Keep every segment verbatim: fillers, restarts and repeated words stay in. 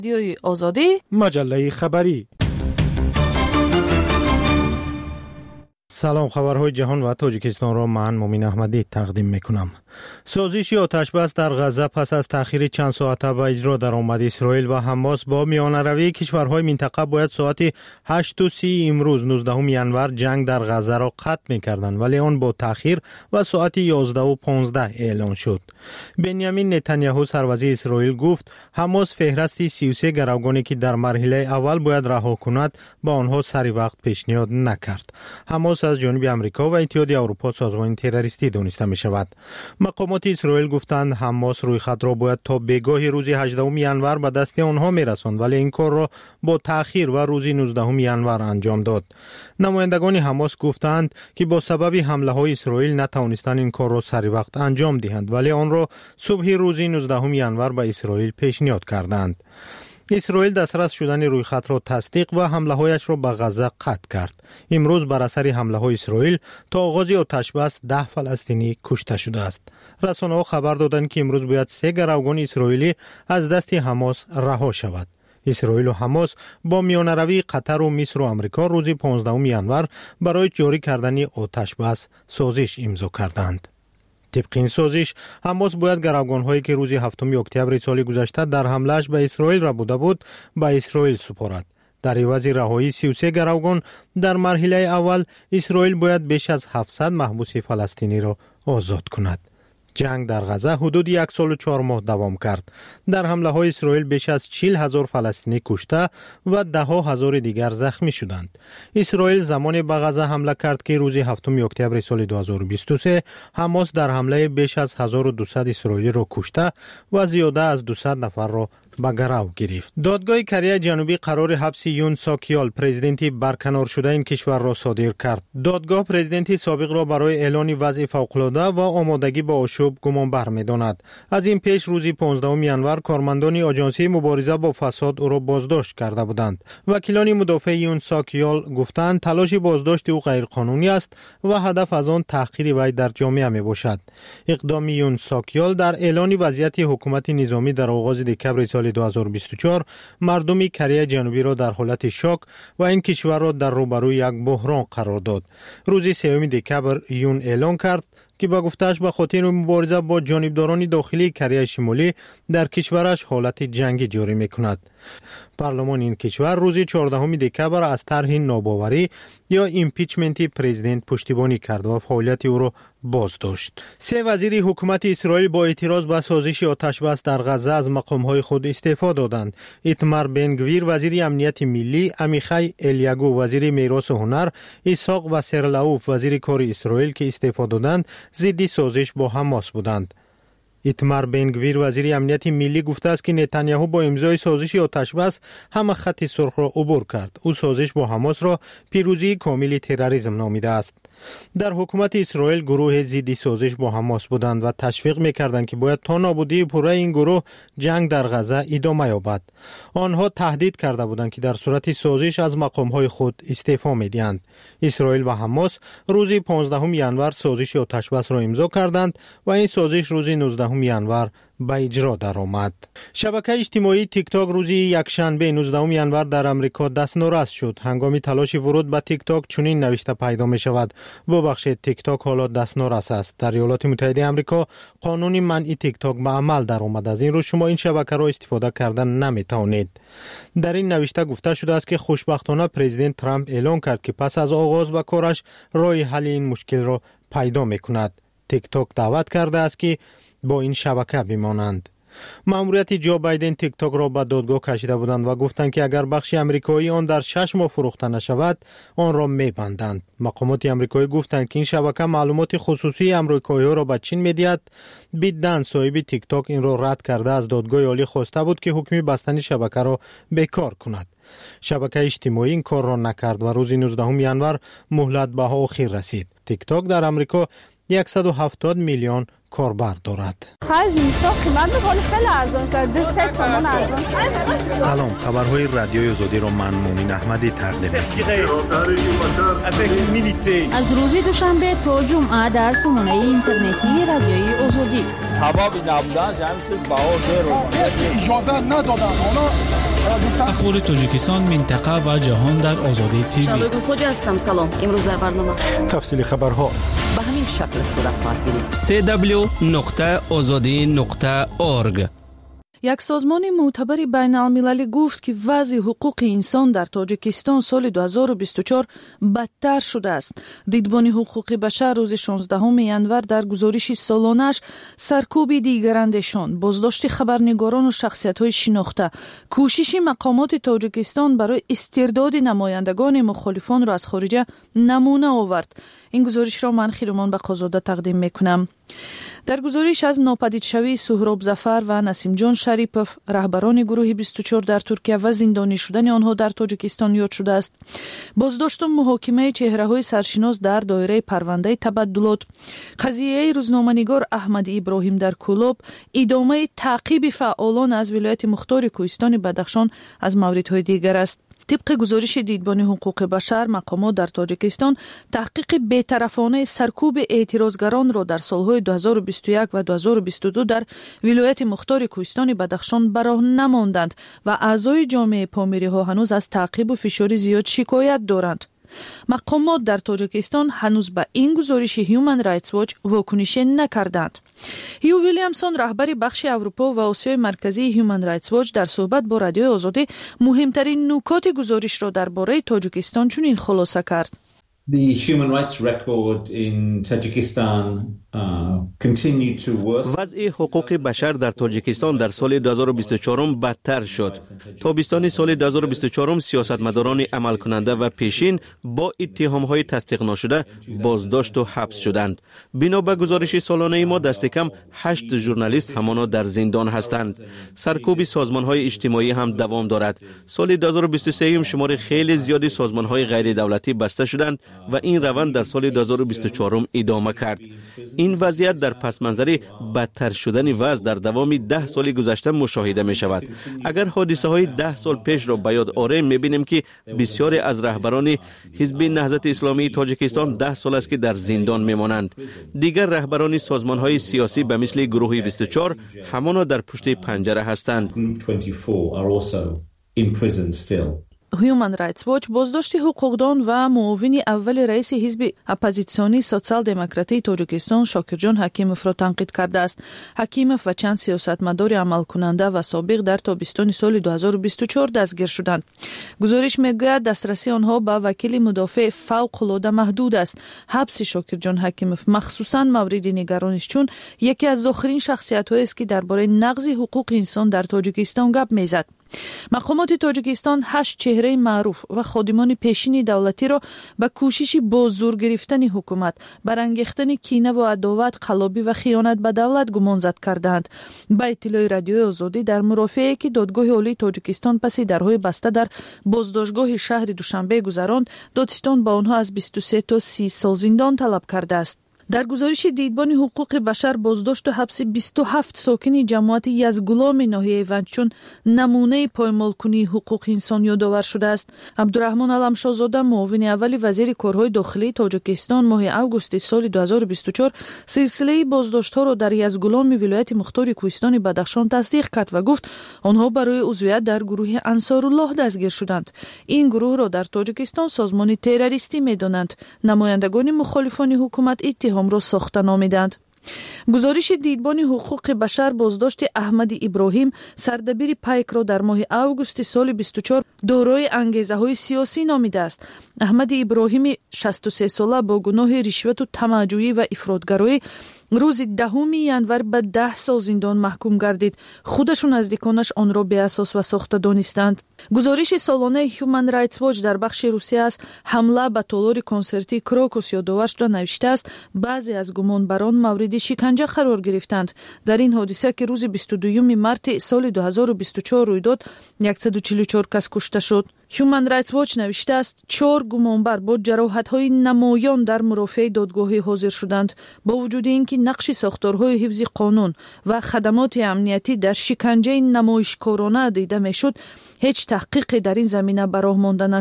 رادیوی آزادی، مجله خبری. سلام، خبرهای جهان و تاجیکستان را من مومین احمدی تقدیم میکنم. سازش آتشبس در غزه پس از تأخیر چند ساعته به اجرا درآمد. اسرائیل و حماس با میانروی کشورهای منطقه باید ساعت هشت و سی امروز نوزدهم ینور جنگ در غزه را قطع میکردند، ولی آن با تأخیر و ساعت یازده و پانزده اعلان شد. بنیامین نتانیاهو سروزیر اسرائیل گفت حماس فهرست سی و سه گروگانی که در مرحله اول باید رها کند با آنها سری وقت پیشنهاد نکرد. حماس از جانب امریکا و اتحادیه اروپا سازمان تروریستی دانسته می شود. مقامات اسرائیل گفتند حماس روی خط را باید تا بگاه روز هجدهم ینور به دست آنها می رساند، ولی این کار را با تأخیر و روز نوزدهم ینور انجام داد. نمایندگان حماس گفتند که با سبب حمله های اسرائیل نتوانستند این کار را سری وقت انجام دهند، ولی آن را صبح روز نوزدهم ینور به اسرائیل پیشنهاد کردند. اسرائیل دسترس شدن روی خط را تصدیق و حمله هایش را به غزه قطع کرد. امروز بر اثر حمله های اسرائیل تا آغاز آتشبس ده فلسطینی کشته شده است. رسانه ها خبر دادند که امروز باید سه گروگان اسرائیلی از دست حماس رها شود. اسرائیل و حماس با میانروی قطر و مصر و آمریکا روز پانزدهم ینور برای جاری کردن آتشبس سازش امضا کردند. طبق این سازش حماس باید گروگان‌هایی که روز هفتم اکتبر سال گذشته در حمله‌اش به اسرائیل را بوده بود به اسرائیل سپارد. در عوض رهایی سی و سه گروگان در مرحله اول اسرائیل باید بیش از هفتصد محبوس فلسطینی را آزاد کند. جنگ در غزه حدود یک سال و چهار ماه دوام کرد. در حمله های اسرائیل بیش از چهل هزار فلسطینی کشته و ده ها هزار دیگر زخمی شدند. اسرائیل زمانی به غزه حمله کرد که روز هفتم اکتبر سال دو هزار و بیست و سه حماس در حمله بیش از هزار و دویست اسرائیلی را کشته و زیاده از دویست نفر را به گرو گرفت. دادگاه کره جنوبی قرار حبس یون ساکیال پرزیدنت برکنار شده این کشور را صادر کرد. دادگاه پرزیدنت سابق را برای اعلان وضع فوق‌العاده و آمادگی با آشوب گمانبر می‌داند. از این پیش روز پانزدهم ینور کارمندان آژانسی مبارزه با فساد او را بازداشت کرده بودند. وکیلان مدافع یون ساکیال گفتند تلاش بازداشت او غیرقانونی است و هدف از آن تحقیر وی در جامعه میباشد. اقدام یون ساکیال در اعلان وضعیت حکومت نظامی در آغاز دکبر سال دو هزار و بیست و چهار مردم کره جنوبی را در حالت شاک و این کشور را در روبروی یک بحران قرار داد. روز سوم دکبر یون اعلان کرد که با گفتش به خاطر مبارزه با جانبداران داخلی کره شمالی در کشورش حالت جنگی جاری میکند. پارلمان این کشور روز چهاردهم دکبر از طرح ناباوری یا ایمپیچمنت پرزیدنت پشتیبانی کرد و فعالیت او را بازداشت. سه وزیر حکومت اسرائیل با اعتراض به سازش آتشبس در غزه از مقامهای خود استعفا دادند. ایتمار بن گویر وزیر امنیت ملی، عمیخای الیاگو وزیر میراث و هنر، اسحاق وسرلاوف وزیر کار اسرائیل که استعفا دادند ضد سازش با حماس بودند. ایتمار بن گویر وزیر امنیت ملی گفته است که نتانیاهو با امضای سازش آتشبس همه خط سرخ را عبور کرد. او سازش با حماس را پیروزی کامل تروریسم نامیده است. در حکومت اسرائیل گروه ضد سازش با حماس بودند و تشویق می‌کردند که باید تا نابودی پوره این گروه جنگ در غزه ادامه یابد. آنها تهدید کرده بودند که در صورت سازش از مقام‌های خود استعفا می‌دهند. اسرائیل و حماس روز پانزدهم ینور سازش آتشبس را امضا کردند و این سازش روز نوزدهم ینور به اجرا درآمد. شبکه اجتماعی تیک تاک روز یکشنبه نوزدهم ینور در امریکا دستنورس شد. هنگام تلاش ورود به تیک تاک چنین نوشته پیدا می شود: ببخشید، تیک تاک حالا دستنورس است. در ایالات متحده آمریکا قانون منع تیک تاک به عمل درآمد. از این رو شما این شبکه را استفاده کردن نمی توانید. در این نوشته گفته شده است که خوشبختانه پرزیدنت ترامپ اعلان کرد که پس از آغاز به کارش راه حل این مشکل را پیدا می کند. تیک تاک دعوت کرده است که با این شبکه بمانند. ماموریت جو بایدن تیک تاک را به دادگاه کشیده بودند و گفتند که اگر بخش امریکایی آن در شش ماه فروخته نشود آن را میبندند. مقامات امریکایی گفتند که این شبکه معلومات خصوصی امریکایی‌ها را به چین میدهد. بیدن صاحب تیک تاک این را رد کرده از دادگاه عالی خواسته بود که حکم بستن شبکه را بیکار کند. شبکه اجتماعی این کار را نکرد و روز نوزدهم ینور مهلت به آخر رسید. تیک تاک در امریکا صد و هفتاد میلیون کاربر دارد. سلام، خبرهای رادیوی آزادی را من مومین احمدی تقدیم می‌کنم. از روز دوشنبه تا جمعه در سامانه اینترنتی رادیوی آزادی. سبب نبودن همین چیز باور رو اجازه ندادن. اونا اخبار تاجیکستان، منطقه و جهان در آزادی تیوی. شادو خوجا هستم. سلام. امروز در برنامه تفصیل خبرها به همین شکل صورت خواهد گرفت. دبلیو دبلیو دبلیو نقطه آزادی نقطه اورگ. یک سازمان معتبر بین المللی گفت که وضع حقوق انسان در تاجیکستان سال دو هزار و بیست و چهار بدتر شده است. دیدبان حقوق بشر روز شانزدهم ژانویه در گزارش سالانش سرکوب دیگراندیشان، بازداشت خبرنگاران و شخصیت‌های شناخته، کوشش مقامات تاجیکستان برای استرداد نمایندگان مخالفان را از خارج نمونه آورد. این گزارش را من خیرمان بقازاده تقدیم میکنم. در گزارش از ناپدید شوی سهراب ظفر و نسیم جان شریپوف، رهبران گروه بیست و چهار در ترکیه و زندانی شدن آنها در تاجیکستان یاد شده است. بازداشت و محاکمه چهره‌های سرشناس در دایره پرونده تبدلات، قضیه روزنامه‌نگار احمد ابراهیم در کولوب، ادامه تعقیب فعالان از ولایت مختار کوهستان بدخشان از موردهای دیگر است. طبق گزارش دیدبان حقوق بشر، مقامات در تاجیکستان تحقیق بی‌طرفانه سرکوب اعتراضگران را در سالهای دو هزار و بیست و یک و دو هزار و بیست و دو در ولایت مختار کوهستان بدخشان براه نماندند و اعضای جامعه پامیری ها هنوز از تعقیب و فشار زیاد شکایت دارند. مقامات در تاجیکستان هنوز به این گزارش هیومن رایتس واچ واکنش نکردند. هیو ویلیامسون، رهبر بخش اروپا و آسیای مرکزی هیومن رایتس واچ، در صحبت با رادیو آزادی مهمترین نکات گزارش را درباره تاجیکستان چنین خلاصه کرد. The human rights record in Tajikistan uh, continued to worsen. وضع حقوق بشر در تاجیکستان در سال دو هزار و بیست و چهار بدتر شد. تابستان سال دو هزار و بیست و چهار سیاستمداران عمل کننده و پیشین با اتهام‌های تصدیق نشده بازداشت و حبس شدند. بنا به گزارش سالانه ما دست کم هشت ژورنالیست همانا در زندان هستند. سرکوب سازمان‌های اجتماعی هم دوام دارد. سال دو هزار و بیست و سه شمار خیلی زیادی سازمان‌های غیر دولتی بسته شدند و این روند در سال دو هزار و بیست و چهار ادامه کرد. این وضعیت در پس منظر بدتر شدن وضع در دوام ده سال گذشته مشاهده می شود. اگر حادثه های ده سال پیش را به یاد آوریم می بینیم که بسیاری از رهبران حزب نهضت اسلامی تاجیکستان ده سال است که در زندان می مانند. دیگر رهبران سازمان های سیاسی به مثل گروه بیست و چهار همانا در پشت پنجره هستند. هیومن رایتس واچ بازداشت حقوقدان و معاون اول رئیس حزب اپوزیسیونی سوسیال دموکراتی تاجیکستان شاکرجان حکیموف را تنقید کرده است. حکیموف و چند سیاستمدار عمل کننده و سابق در تابستان سال دو هزار و بیست و چهار دستگیر شدند. گزارش میگوید دسترسی آنها به وکیل مدافع فوق العاده محدود است. حبس شاکرجان حکیموف مخصوصاً مورد نگرانیش چون یکی از آخرین شخصیت‌هایی است که درباره نقض حقوق انسان در تاجیکستان گپ میزد. مقامات تاجیکستان هشت چهره معروف و خادمان پیشین دولتی را به کوشش بازور گرفتن حکومت، برانگیختن کینه و عداوت، قلابی و خیانت به دولت گمانزد کردند. با اطلاع رادیو آزادی در مرافعه‌ای که دادگاه عالی تاجیکستان پس درهای بسته در بازداشتگاه شهر دوشنبه گذراند، دادستان با آنها از بیست و سه تا سی سال زندان طلب کرده است. در گزارش دیدبان حقوق بشر، بازداشت و حبس بیست و هفت ساکن جماعت یزگولام ناحیه ونچون نمونه پایمالکنی حقوق انسان یادآور شده است. عبدالرحمن علمشاهزاده، معاون اول وزیر کارهای داخلی تاجیکستان، ماه اوگوست سال دو هزار و بیست و چهار سلسله بازداشت‌ها را در یزگولام ولایت مختار کوهستان بدخشان تصدیق کرد و گفت آنها برای عضویت در گروه انصارالله دستگیر شدند. این گروه را در تاجیکستان سازمان تروریستی می‌دانند. نمایندگان مخالفان حکومت اتهام را ساخته نامیدند. گزارش دیدبان حقوق بشر بازداشت احمد ابراهیم، سردبیر پیک را در ماه اوگوست سال بیست و چهار دارای انگیزه‌های سیاسی نامیده است. احمد ابراهیم شصت و سه ساله با گناه رشوت و طمع‌جویی و افراط‌گرایی روز دهم ژانویه به ده سال زندان محکوم گردید. خودش و نزدیکانش آن را بی‌اساس و ساخته دانستند. گزارش سالانه هیومن رایتس واچ در بخش روسیه از حمله به تالار کنسرتی کروکوس یادآور شده نوشته است بعضی از گمانبران مورد شکنجه قرار گرفتند. در این حادثه که روز بیست و دوم مارس سال دو هزار و بیست و چهار روی داد، صد و چهل و چهار کس کشته شد. هیومن رایتس واچ نوشته است چهار گمانبر با جراحت‌های نمایان در مرافع دادگاهی حاضر شدند. با وجود اینکه نقش ساختارهای حفظ قانون و خدمات امنیتی در شکنجه نمایشکارانه دیده میشد، هیچ تحقیقی در این زمینه به راه مانده نشد.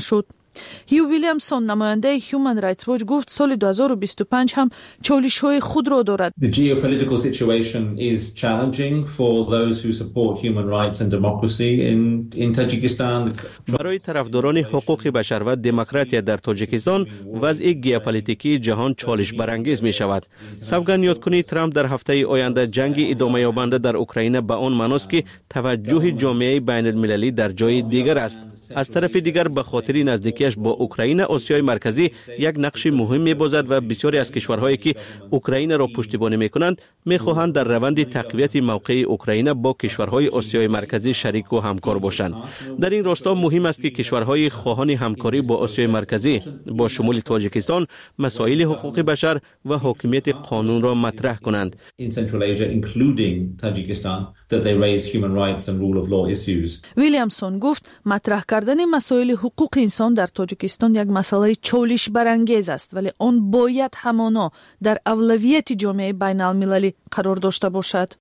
هیو ویلیامسون نماینده هیومن رایتس واچ گفت سال دو هزار و بیست و پنج هم چالش‌های خود را دارد. The geopolitical situation is challenging for those who support human rights and democracy in in Tajikistan. برای طرفداران حقوق بشر و دموکراسی در تاجیکستان وضع ژئوپلیتیکی جهان چالش برانگیز می شود. سوگند یاد کنید ترامپ در هفته آینده جنگ ادامه یابنده در اوکراین به آن معناست که توجه جامعه بین المللی در جای دیگر است. از طرف دیگر به خاطر نزدیکیش با اوکراین آسیای مرکزی یک نقش مهم می‌بازد و بسیاری از کشورهایی که اوکراین را پشتیبانی می‌کنند می‌خواهند در روند تقویت موقع اوکراین با کشورهای آسیای مرکزی شریک و همکار باشند. در این راستا مهم است که کشورهای خواهان همکاری با آسیای مرکزی با شمول تاجیکستان مسائل حقوق بشر و حاکمیت قانون را مطرح کنند. In Central Asia, including Tajikistan, that they raise human rights and rule of law issues. ویلیامسون گفت مطرح کردن مسائل حقوق انسان در تاجیکستان یک مسئله چالش برانگیز است، ولی آن باید همانا در اولویت جامعه بین المللی قرار داشته باشد.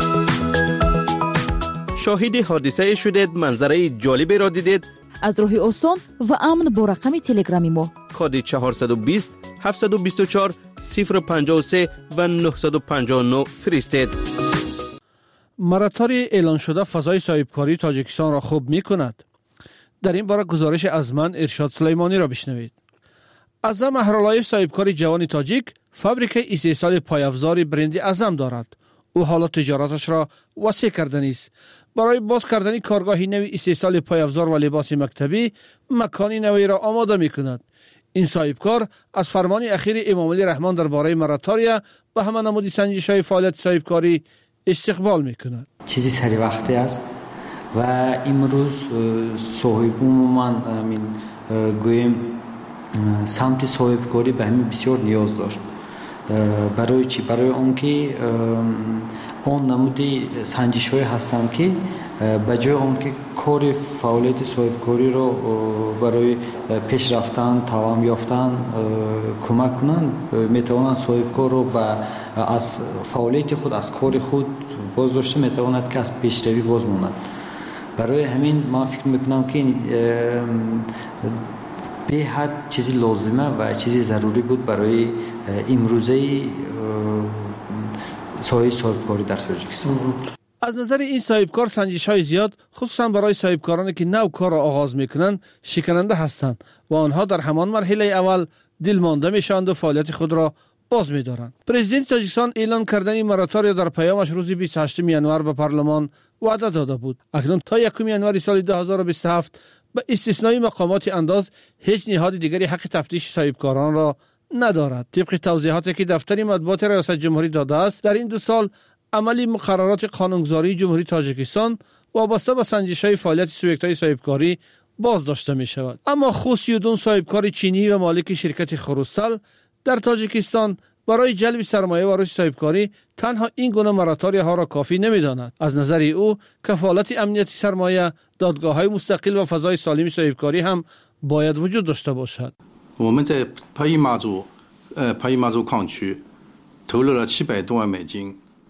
شاهد حادثه شدید، منظره جالبی را دیدید؟ از راه آسان و امن با رقم تلگرامی ما کد چهارصد و بیست هفتصد و بیست و چهار صفر پنجاه و سه و نهصد و پنجاه و نه فرستید. مراتاری اعلان شده فضای صاحبکاری تاجیکستان را خوب می کند. در این باره گزارش از من ارشاد سلیمانی را بشنوید. اعظم اهرالایف صاحبکار جوان تاجیک فابریک استحصال پایافزار برند اعظم دارد. او حالا تجارتش را وسیع کرده است. برای باز کردن کارگاهی نوی استحصال پایافزار و لباس مکتبی مکانی نوی را آماده می کند. این صاحبکار از فرمان اخیر امام علی رحمان درباره مراتاریا به همه نمودی سنجش‌های فعالیت صاحبکاری استقبال می کند. چیزی سری وقتی است و امروز صاحبون من من گویم سمت صاحبکاری به همین بسیار نیاز داشت. برای چی؟ برای اون که اون نمودی سنجش‌های هستند که به جای اون که کار فعالیت صاحبکاری رو برای پیش رفتن، توام یافتن کمک کنند، میتوانند صاحبکار رو با از فعالیت خود، از کار خود باز داشته میتواند که از پیشروی باز ماند. برای همین من فکر میکنم که به حد چیزی لازمه و چیزی ضروری بود برای امروزه سایه صاحبکاری در تاجیکستان. از نظر این صاحبکار سنجش‌های زیاد خصوصا برای صاحبکارانی که نو کار را آغاز میکنند شکننده هستند و آنها در همان مرحله اول دلمانده میشوند و فعالیت خود را باز می‌دارند. پرزیدنت تاجیکستان اعلان کردن مراتاریا در پیامش روز بیست و هشتم ژانویه به پارلمان وعده داده بود. اکنون تا یکم ژانویه سال دو هزار و بیست و هفت به استثنای مقامات انداز هیچ نهاد دیگری حق تفتیش صاحبکاران را ندارد. طبق توضیحاتی که دفتر مطبوعات ریاست جمهوری داده است، در این دو سال عملی مقررات قانونگذاری جمهوری تاجیکستان وابسته به سنجش‌های فعالیت سوبیکت‌های صاحبکاری باز داشته می شود. اما خوسیودون صاحبکار چینی و مالک شرکت خروستال در تاجیکستان برای جلب سرمایه و رشد صاحبکاری تنها این گونه مراتاریا ها را کافی نمی‌داند. از نظر او کفالت امنیت سرمایه، دادگاه‌های مستقل و فضای سالم صاحبکاری هم باید وجود داشته باشد. 我们在帕伊马祖呃帕伊马祖矿区投入了七百多万美金。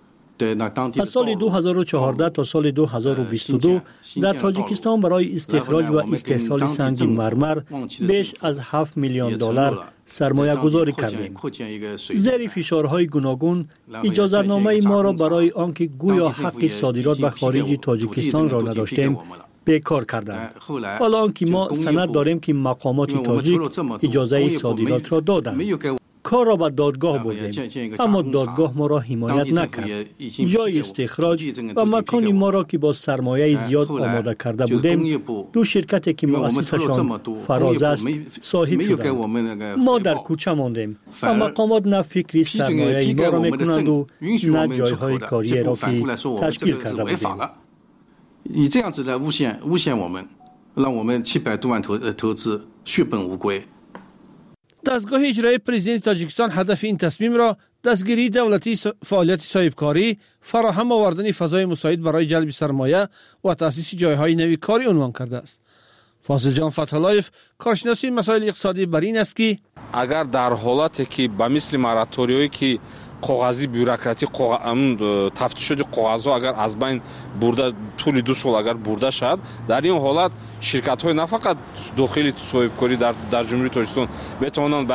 از سال دو هزار و چهارده تا سال دو هزار و بیست و دو در تاجیکستان برای استخراج و استحصال سنگ مرمر بیش از هفت میلیون دلار سرمایه گذاری کردیم. زیر فشارهای گوناگون اجازه‌نامه ما را برای آنکه گویا حق صادرات به خارج تاجیکستان را نداشتیم بیکار کردند. حالا آنکه ما سند داریم که مقامات تاجیک اجازه صادرات را دادند. کار را به دادگاه بردیم، اما دادگاه ما را حمایت نکرد. جای استخراج و مکان ما را که با سرمایه زیاد آماده کرده بودیم، دو شرکتی که مؤسسشان فراز است صاحب شدند. ما در کوچه ماندیم و مقامات نه فکری سرمایه ما را میکنند و نه جایهای کاری را که تشکیل کرده بودیم. 以这样子来诬陷诬陷我们，让我们七百多万投投资血本无归。 دستگاه اجرایی پرزیدنت تاجیکستان هدف این تصمیم را دستگیری دولتی فعالیت صاحبکاری، فراهم آوردن فضای مساعد برای جلب سرمایه و تأسیس جایهای نوی کاری عنوان کرده است. فاضل جان فتح‌الله‌یف کارشناسی مسائل اقتصادی بر این است که اگر در حالتی که به مثل مراتوریایی که коғази бюрократӣ тафтишоти коғазҳо агар аз байн бурда тӯли ду сол агар бурда шавад, дар ин ҳолат ширкатҳои на фақат дохили соҳибкорӣ дар дар ҷумҳурии Тоҷикистон метавонанд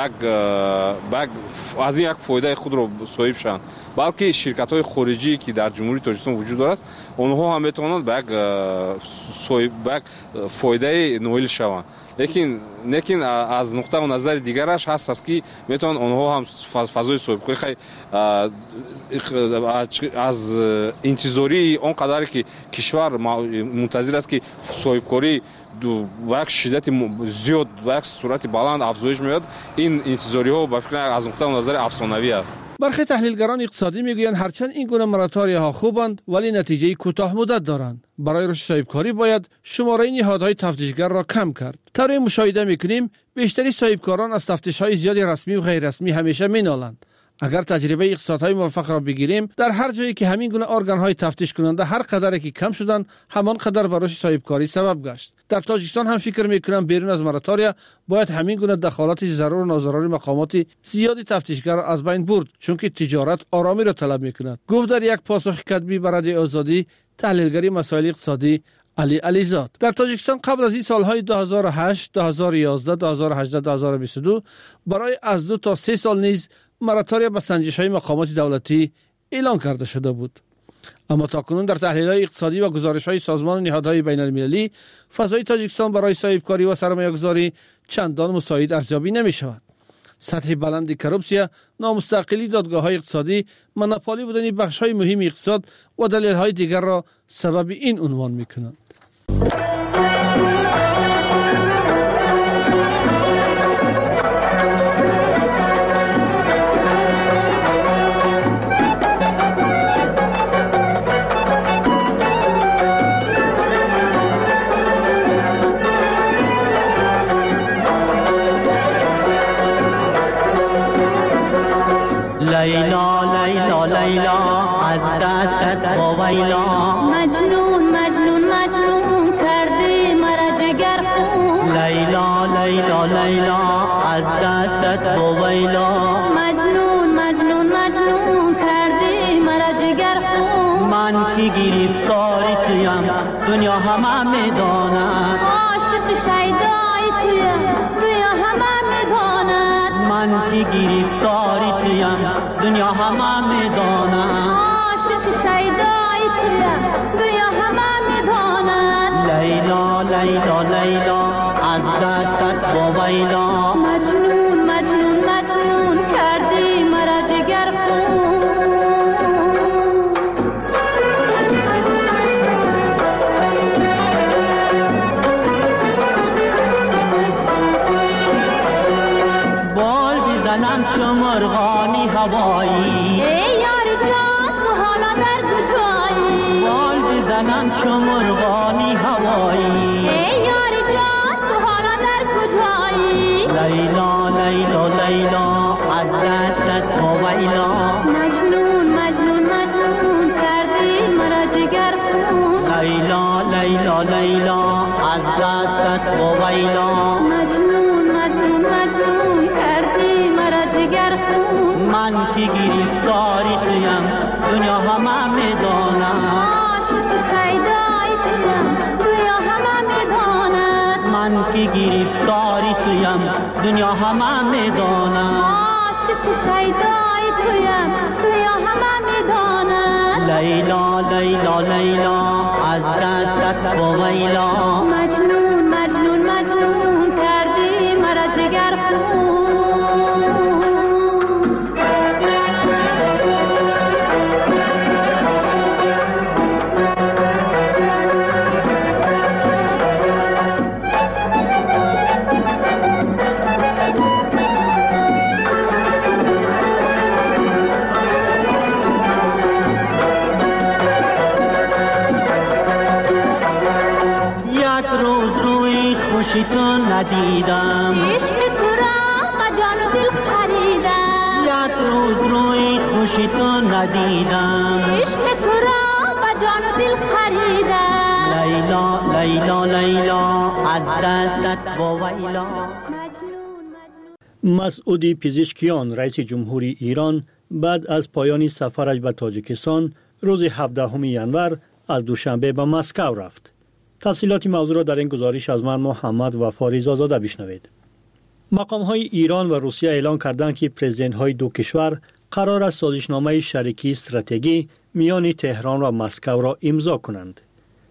аз ин як фоидаи худро соҳиб шаванд, балки ширкатҳои хориҷие ки дар ҷумҳурии Тоҷикистон вуҷуд дорад, онҳо ҳам метавонанд ба як фоидаи ноил шаванд. лекин лекин аз нуқтаи назари дигараш ҳаст аст ки метавонанд онҳо ҳам фазои соҳибкорӣ хай аз интизории он қадаре ки кишвар мунтазир аст ки соҳибкорӣ ба як шиддати зиёд ба як сурати баланд афзоиш меёбад, ин интизориҳо ба фикр аз нуқтаи назари афсонавӣ аст. برخی تحلیلگران اقتصادی میگویند هرچند این گونه مراتوری‌ها خوبند ولی نتیجه کوتاه مدت دارند. برای رشد صاحبکاری باید شماره نهادهای تفتیشگر را کم کرد. طوری مشاهده میکنیم بیشتری صاحبکاران از تفتیش‌های زیادی رسمی و غیر رسمی همیشه مینالند. اگر تجربه اقتصادهای موفق را بگیریم، در هر جایی که همین گونه ارگان‌های تفتیش کننده هر قدری که کم شدند، همان قدر برای صاحبکاری سبب گشت. در تاجیکستان هم فکر می‌کنم بیرون از مراتوریا باید همین گونه دخالت ضرور و ناضراری مقامات زیادی تفتیشگر را از بین برد، چون که تجارت آرامی را طلب می‌کند. گفت در یک پاسخ کتبی به رادیو آزادی تحلیلگری مسائل اقتصادی علی علیزاد. در تاجیکستان قبل از این سالهای دو هزار و هشت، دو هزار و یازده، دو هزار و هجده، دو هزار و بیست و دو برای از دو تا سه سال نیز مراتوریا به سنجش‌های مقامات دولتی اعلان کرده شده بود. اما تاکنون در تحلیل‌های اقتصادی و گزارش‌های سازمان و نهادهای بین‌المللی فضای تاجیکستان برای صاحبکاری و سرمایه‌گذاری چندان مساعد ارزیابی نمی‌شود. سطح بلند کروپسیا، نامستقلی دادگاه‌های اقتصادی، مونوپولی بودن بخش‌های مهم اقتصاد و دلایل‌های دیگر را سبب این عنوان می‌کنند. لیلا لیلا لیلا از دستت ویلا مجنون مجنون مجنون کردی مرا جگر خون لیلا لیلا لیلا از دستت ویلا مجنون مجنون مجنون کردی مرا جگر خون من کی گرفتاری تویم دنیا همه میداند عاشق شیدای تویم دنیا همه میداند من کی گرفتاری تویم دنیا همه میداند عاشق شیدای تویم دنیا همه میداند لیلا لیلا لیلا از دستت با ویلا مجنون مجنون مجنون کردی مرا جگر خون بال بزنم چو مرغانی هوایی ای یار جان تو حالا در کجایی بال بزنم چو مرغانی هوایی ای یار جان تو حالا در کجایی لیلا لیلا لیلا از دستت با ویلا مجنون مجنون مجنون کردی مرا جگر خون لیلا لیلا لیلا از دستت با ویلا مجنون مجنون مجنون کردی مرا جگر خون من کی گرفتاری تویم دنیا همه میداند عاشق شیدای تویم دنیا همه میداند من کی گرفتاری تویم دنیا همه میداند عاشق شیدای تویم دنیا همه میداند لیلا لیلا لیلا از دستت با ویلا مجنون مجنون مجنون کردی مرا جگر خون خوشی تو ندیدم عشق تو را با جان و دل خریدم یک روز روی خوشی تو ندیدم عشق تو را با جان و دل خریدم لیلا لیلا لیلا از دستت با ویلا. مسعود پزشکیان رئیس جمهوری ایران بعد از پایان سفرش به تاجیکستان روز هفدهم ژانویه از دوشنبه به مسکو رفت. تفصیلات موضوع را در این گزارش از من محمد وفا رضازاده بشنوید. مقام‌های ایران و روسیه اعلام کردند که پرزیدنت‌های دو کشور قرار است سازشنامه شریکی استراتژی میان تهران و مسکو را امضا کنند.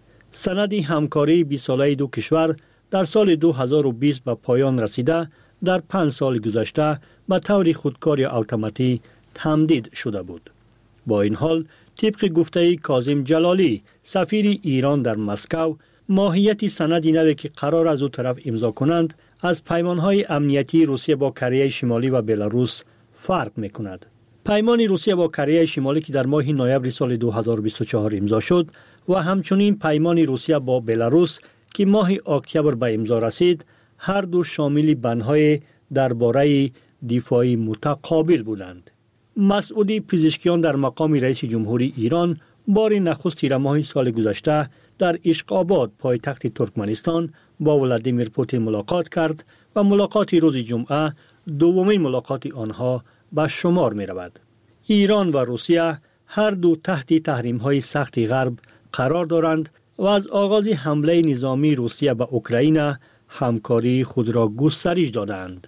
سند همکاری بیست ساله دو کشور در سال دو هزار و بیست به پایان رسیده در پنج سال گذشته به طور خودکار اتوماتیک تمدید شده بود. با این حال طبق گفته کاظم جلالی سفیر ایران در مسکو، ماهیت سند نوی که قرار از او طرف امضا کنند از پیمانهای امنیتی روسیه با کره شمالی و بلاروس فرق میکند. پیمان روسیه با کره شمالی که در ماه نوامبر سال دو هزار و بیست و چهار امضا شد و همچنین پیمان روسیه با بلاروس که ماه اکتبر به امضا رسید، هر دو شامل بندهای درباره دفاعی متقابل بودند. مسعودی پزشکیان در مقام رئیس جمهوری ایران بار نخست تیر ماه سال گذشته در اشقاباد پایتخت ترکمنستان با ولادیمیر پوتین ملاقات کرد و ملاقات روز جمعه دومین ملاقات آنها به شمار می رود. ایران و روسیه هر دو تحت تحریم های سخت غرب قرار دارند و از آغاز حمله نظامی روسیه به اوکراین همکاری خود را گسترش دادند.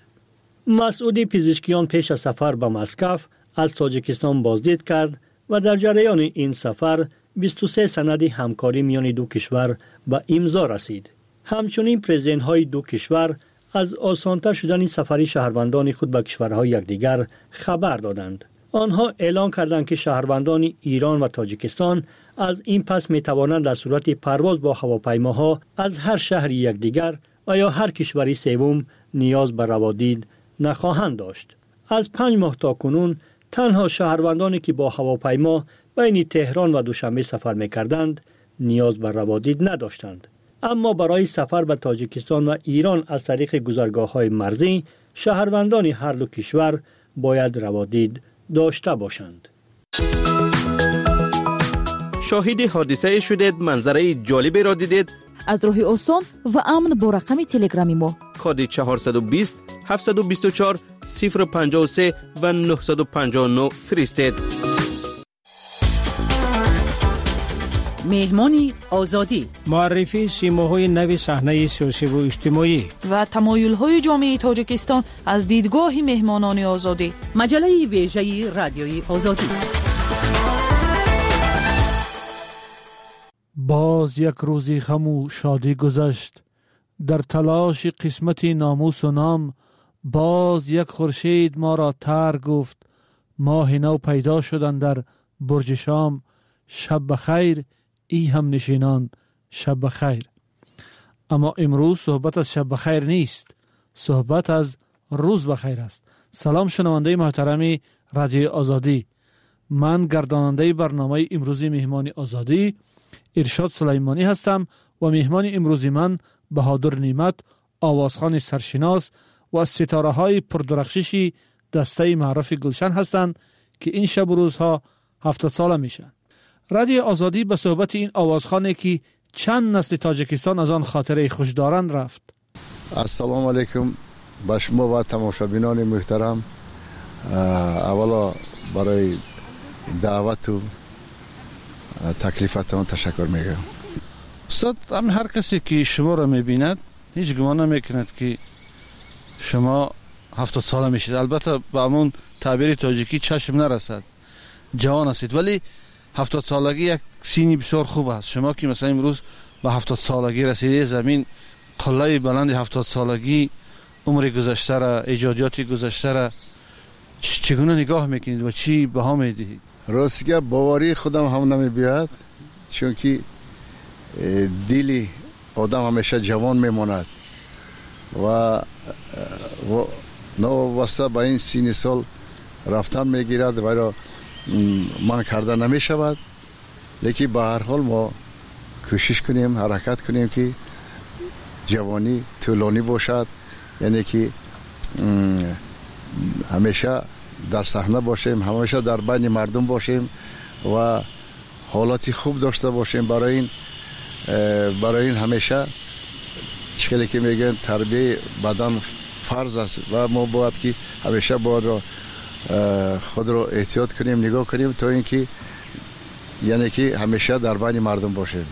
مسعودی پزشکیان پیش از سفر به مسکو از تاجیکستان بازدید کرد و در جریان این سفر بیست و سه سند همکاری میان دو کشور به امضا رسید. همچنین پرزیدنت‌های دو کشور از آسان‌تر شدن سفری شهروندان خود به کشورهای یکدیگر خبر دادند. آنها اعلام کردند که شهروندان ایران و تاجیکستان از این پس می توانند در صورت پرواز با هواپیماها از هر شهر یکدیگر و یا هر کشوری سوم نیاز به روادید نخواهند داشت. از پنج ماه تا کنون تنها شهروندانی که با هواپیما بین تهران و دوشنبه سفر می‌کردند نیاز به روادید نداشتند. اما برای سفر به تاجیکستان و ایران از طریق گذرگاه‌های مرزی شهروندان هر دو کشور باید روادید داشته باشند. شاهد حادثه شدید، منظره جالبی را دیدید؟ از راه آسان و امن با رقم تلگرامی ما کد چهارصد و بیست هفتصد و بیست و چهار صفر پنجاه و سه و نهصد و پنجاه و نه فرستید. مهمانی آزادی، معرفی سیماهای نو صحنه سیاسی و اجتماعی و تمایل‌های جامعه تاجیکستان از دیدگاه مهمانان آزادی. مجله ویژه رادیوی آزادی. باز یک روزی غم و شادی گذشت، در تلاش قسمت ناموس و نام. باز یک خورشید ما را تر گفت، ماه نو پیدا شدن در برج شام. شب بخیر ای هم نشینان، شب بخیر. اما امروز صحبت از شب بخیر نیست، صحبت از روز بخیر است. سلام شنونده محترم رادیو آزادی، من گرداننده برنامه امروزی مهمان آزادی ارشاد سلیمانی هستم و مهمان امروزی من بهادر نعمت، آوازخوان سرشناس و ستاره های پردرخششی دسته معرف گلشن هستند که این شب و روزها هفتاد ساله میشن. رادیو آزادی به صحبت این آوازخوانی که چند نسل تاجیکستان از آن خاطره خوش دارند رفت. السلام علیکم به شما و تماشابینان محترم. اولا برای دعوت و تکلیفتان تشکر میگم. استاد، هم هر کسی که شما را میبیند هیچ گمان نمیکند که شما هفتاد ساله میشید. البته با همون تعبیر تاجیکی چشم نرسد، جوان هستید، ولی هفتاد سالگی یک سینی بسیار خوب است. شما که مثلا امروز به هفتاد سالگی رسیده، زمین قله بلند هفتاد سالگی، عمر گذشته را، ایجادیات گذشته را چگونه نگاه میکنید و چی بها میدهید؟ راستگه باوری خودم هم نمیبیاد، چون که دلی آدم همیشه جوان میماند و نواسته با این سینی سال رفتن میگیرد و را من کرده نمیشود. لیکن به هر حال ما کوشش کنیم، حرکت کنیم که جوانی طولانی باشد، یعنی که همیشه در صحنه باشیم، همیشه در بین مردم باشیم و حالتی خوب داشته باشیم. برای این برای این همیشه چیزی که میگن تربیت بدن فرض است و ما باید که همیشه باید را خود رو احتیاط کنیم، نگاه کنیم تا اینکه یعنی که همیشه در بین مردم باشیم.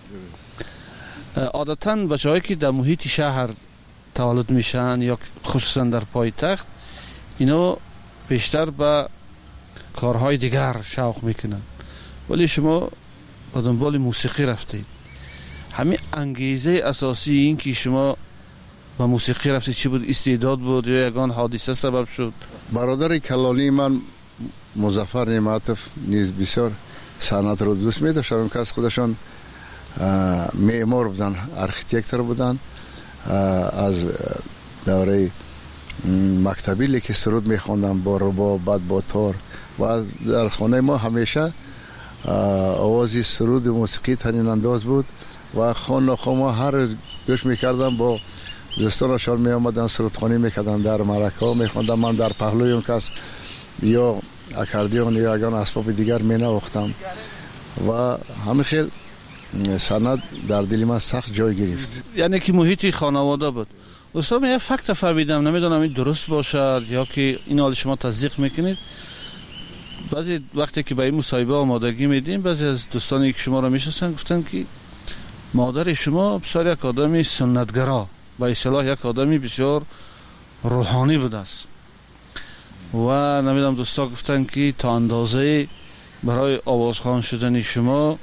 عادتاً بچه‌هایی که در محیط شهر تولد میشن یا خصوصا در پایتخت اینا بیشتر به کارهای دیگر شوق میکنن، ولی شما به دنبال موسیقی رفتید. همین انگیزه اساسی این که شما به موسیقی رفتید چی بود؟ استعداد بود یا یگان حادثه سبب شد؟ برادر کلانی من مظفر نعمتوف نیز بسیار صنعت رو دوست می داشتن که از خودشان معمار بودن، آرکیتکتر بودن. از دوره مکتبی که سرود می خوندن با رباب بعد با تار و در خانه ما همیشه آوازی سرود موسیقی ترین انداز بود و خان نخواه ما هر روز گوش می کردم. با دوستانشان می آمدن سرودخوانی می کردن، در مرکه ها می خوندم. من در پهلوی اون کس یا اکاردیون یا اگان اسباب دیگر می نواختم و همه خیل سند در دل من سخت جای گرفت. یعنی که محیطی خانواده بود. استاد من یه فکت فهمیدم، نمیدونم این درست باشد یا که این حال شما تصدیق میکنید. بعضی وقتی که به این مصاحبه آمادگی میدیم بعضی از دوستانی که شما را میشناسن گفتن که مادر شما بسیار یک آدمی سنتگرا و اصطلاح یک آدمی بسیار روحانی بوده است و نمیدونم دوستا گفتن که تا اندازه برای آوازخوان شدن شما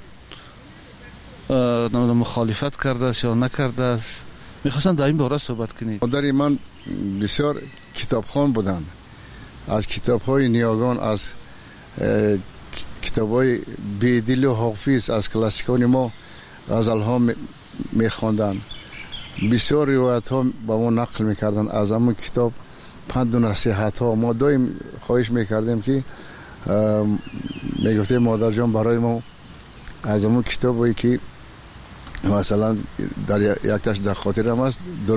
نمیدونم مخالفت کرده است یا نکرده است. میخواستن در این باره صحبت کنید. مادر من بسیار کتابخوان بودن، از کتاب‌های نیاگان، از کتاب‌های بیدل و حافظ، از کلاسیکان ما غزل‌ها می‌خواندن. بسیار روایت‌ها با ما نقل می‌کردن از همون کتاب، پند و نصیحت‌ها. ما دائم خواهش می‌کردیم که میگفتیم مادر جان برای ما از همون کتابی که مثلا در یک تاش در خاطرم است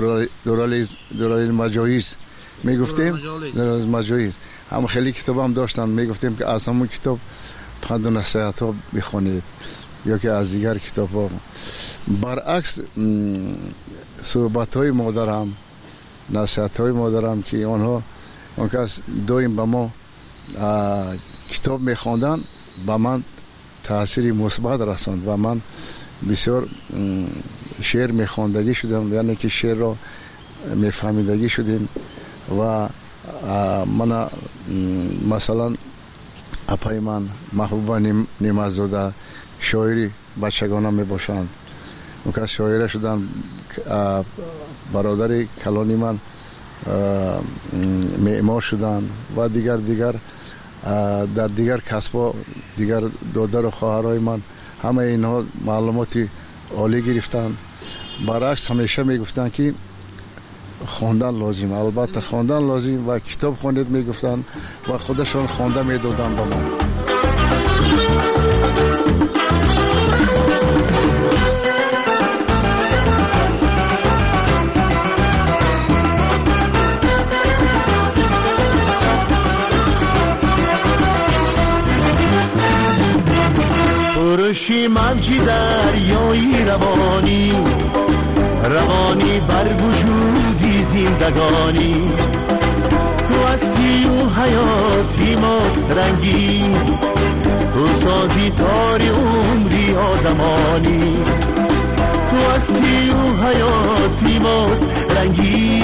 دورال مجاهیز میگفتیم، دورال مجاهیز هم خیلی کتاب هم داشتن، میگفتیم که از همون کتاب پند و نصیحت ها بخونید یا که از دیگر کتاب ها. برعکس صحبت های مادرم، نصیحت های مادرم که آنها اون کس دائم به ما کتاب میخواندن، به من تاثیر مثبت رساند و من بسیار شعر میخواندگی شدم، یعنی که شعر را میفهمیدگی شدیم و من مثلا اپای من محبوبه نیمزاده شاعری بچگانه میباشند، اون که شاعره شدن. برادر کلانی من معمار شدن و دیگر دیگر در دیگر کسبا، دیگر دادر و خواهرای من همه اینها معلوماتی عالی گرفتن. برعکس همیشه میگفتن که خواندن لازم، البته خواندن لازم و کتاب خوانید میگفتن و خودشان خوانده میدادن به ما. پرشی منجی دریایی روانی، روانی بر وجودی زندگانی، تو هستی و حیاتی ماست رنگی، تو سازی تاری عمری آدمانی، تو هستی و حیاتی ماست رنگی،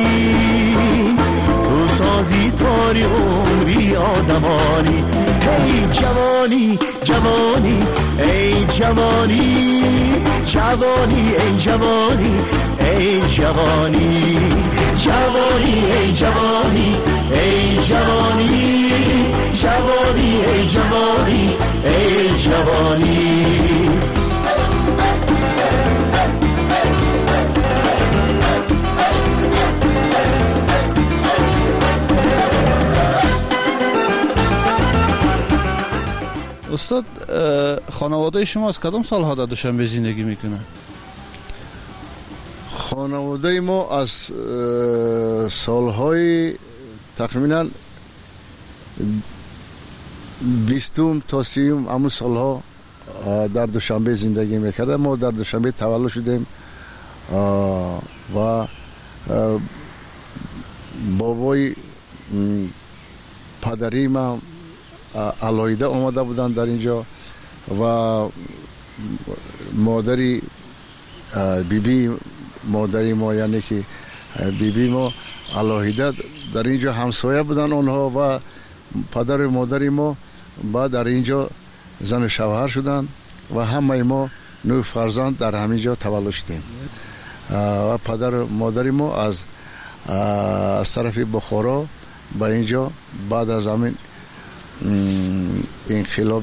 تو سازی تاری عمری آدمانی. ای جوانی جوانی ای جوانی، جوانی ای جوانی ای جوانی، جوانی ای جوانی ای جوانی، جوانی ای جوانی ای جوانی. استاد خانواده شما از کدام سالها در دوشنبه زندگی میکنه؟ خانواده ما از سالهای تقریبا بیستم تا سیم همون سالها در دوشنبه زندگی میکرده. ما در دوشنبه تولد شدیم و بابای پدری ما علایده آمده بودن در اینجا و مادری بیبی مادری ما یعنی که بیبی ما علایده در اینجا همسایه بودن اونها و پدر و مادری ما بعد در اینجا زن و شوهر شدن و همه ما نو فرزند در همینجا تولد شدیم و پدر و مادری ما از از طرف بخارا به اینجا بعد از همین انقلاب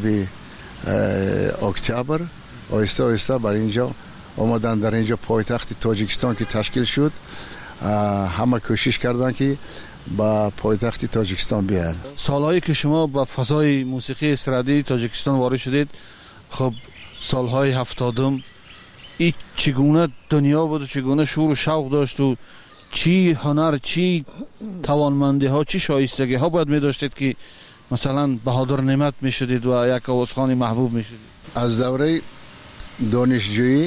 اکتبر آهسته آهسته بر اینجا آمدن. در اینجا پایتخت تاجیکستان که تشکیل شد همه کوشش کردن که با پایتخت تاجیکستان بیان. سالهایی که شما با فضای موسیقی استرادی تاجیکستان وارد شدید، خب سالهای هفتادم این چگونه دنیا بود و چگونه شور و شوق داشت و چی هنر، چی توانمندی ها، چی شایستگی ها باید می داشتید که مثلا بهادر نعمت می شدید و یک آوازخوان محبوب می شدید؟ از دوره دانشجویی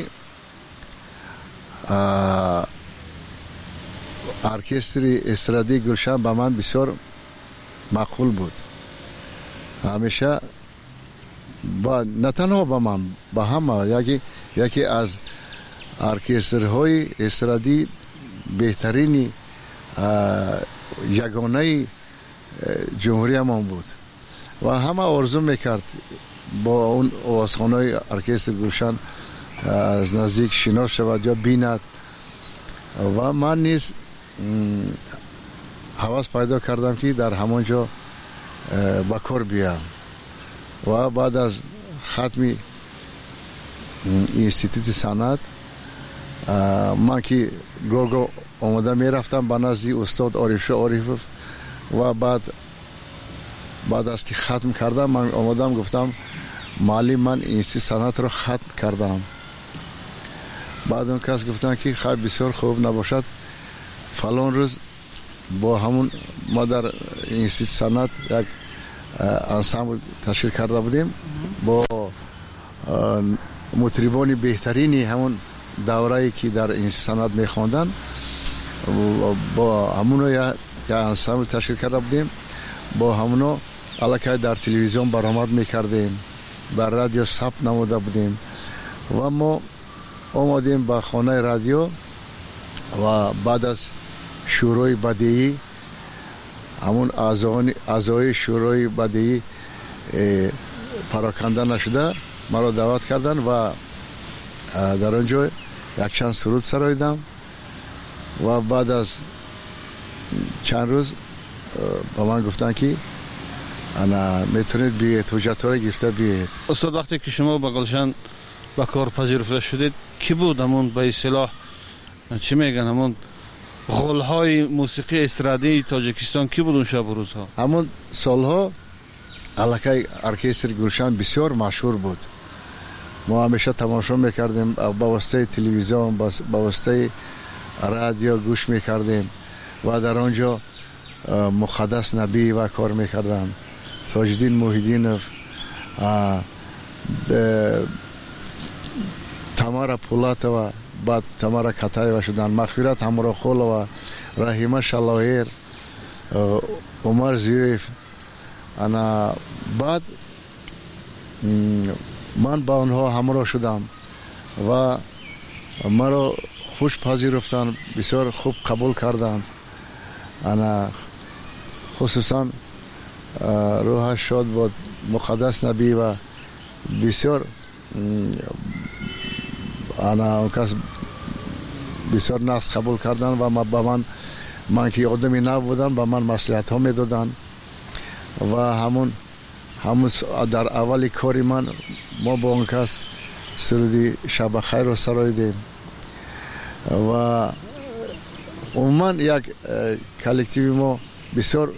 ارکستر استرادی گلشن به من بسیار مقبول بود. همیشه با نه تنها با من، با همه یکی یکی از ارکسترهای استرادی بهترین یگانه جمهوری ما بود و همه آرزو میکرد با اون آوازخوان‌های ارکستر گلشن از نزدیک شناس شود یا بیند و من نیز حواس پیدا کردم که در همانجا با کار بیام و بعد از ختم اینستیتوت صنعت من که گوگو آمده می رفتم به نزد استاد عارف عارفوف و بعد بعد از که ختم کردم من آمدم گفتم معلم من اینستیتوت صنعت رو ختم کردم. بعد اون کس گفتن که خیلی بسیار خوب نباشد فلان روز با همون ما در اینستیتوت صنعت یک انسامبل تشکیل کرده بودیم با مطربان بهترینی همون دوره‌ای که در این صنعت می‌خواندن با همون یک انسامبل تشکیل کرده بودیم، با همون الکی در تلویزیون برآمد می‌کردیم، بر رادیو ثبت نموده بودیم و ما آمدیم به خانه رادیو و بعد از شورای بدیعی همون اعضای شورای بدیعی پراکنده نشده مرا دعوت کردن و در آنجا یک چند سرود سراییدم و بعد از چند روز با من گفتن که انا میتونید بیاید حجت را گرفته بیاید. استاد وقتی که شما به گلشن به کار پذیرفته شدید کی بود همون به اصطلاح چی میگن همون غلهای موسیقی استرادی تاجیکستان کی بود اون شب و روزها؟ همون سالها الکی ارکستر گلشن بسیار مشهور بود. ما همیشه تماشا میکردیم، با واسطه تلویزیون با واسطه رادیو گوش میکردیم و در آنجا مقدس نبی و کار میکردن، تاجدین محیدینوف، تمارا پولاتова بعد تمارا کاتایeva شدن، مغفرت همراخولова، رحیمه شلایر، عمر زیویف. انا بعد من با آنها همراه شدم و مرا خوش پذیرفتند، بسیار خوب قبول کردند. انا خصوصا روحش شاد بود مقدس نبی و بسیار انا اون کس بسیار ناس قبول کردن و ما با من من که آدمی نبودم با من مصلحت ها میدادن و همون همون در اولی کاری من ما با اون کس سرودی شب خیر رو سراییدیم و عموما یک کلکتیوی ما بسیار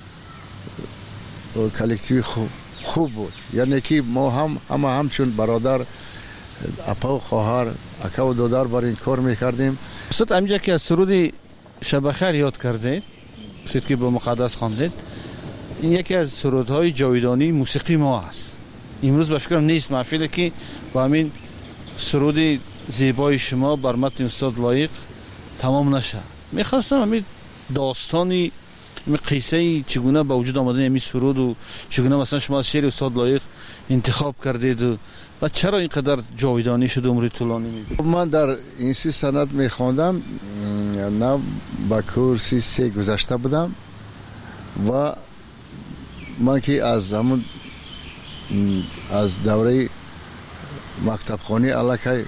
کلکتیوی خوب خوب بود، یعنی که ما هم همه همچون برادر اپا و خواهر اکا و دادر بر این کار میکردیم. استاد همینجا که از سرودی شب خیر یاد کردید استاد که با مقدس خواندید، این یکی از سرودهای جاویدانی موسیقی ما است. امروز به فکرم نیست محفلی که با همین سرودی زیبای شما بر متن استاد لایق تمام نشه. میخواستم همین داستانی این قصه چگونه به وجود آمدن این سرود و چگونه مثلا شما از شعر استاد لایق انتخاب کردید و چرا اینقدر جاودانی شد عمر طولانی میگید؟ من در این سی سند میخواندم، نه با کورسی سه گذشته بودم و من که از همون از دوره مکتب خانی علاقه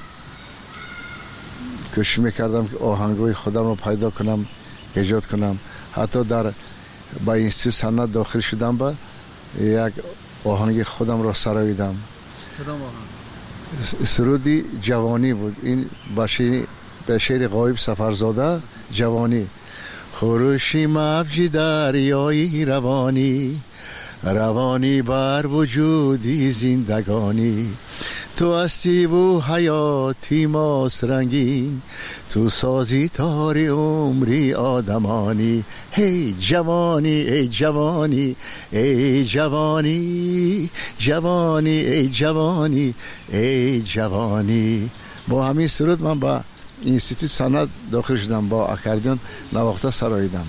کوشش میکردم که آهنگوی خودم رو پیدا کنم، ایجاد کنم. حتی در با اینستیتوت سند داخل شدم، با یک آهنگ خودم رو سراییدم. کدام آهنگ؟ سرودی جوانی بود. این به شعر غایب سفرزاده جوانی. خروشی موج دریایی روانی، روانی بر وجودی زندگانی، تو هستی و حیاتی ماست رنگین، تو سازی تاری عمری آدمانی. هی جوانی ای جوانی ای جوانی، جوانی ای جوانی ای جوانی. با همین سرود من با اینستیتوت سند داخل شدم، با اکاردیون نواخته سراییدم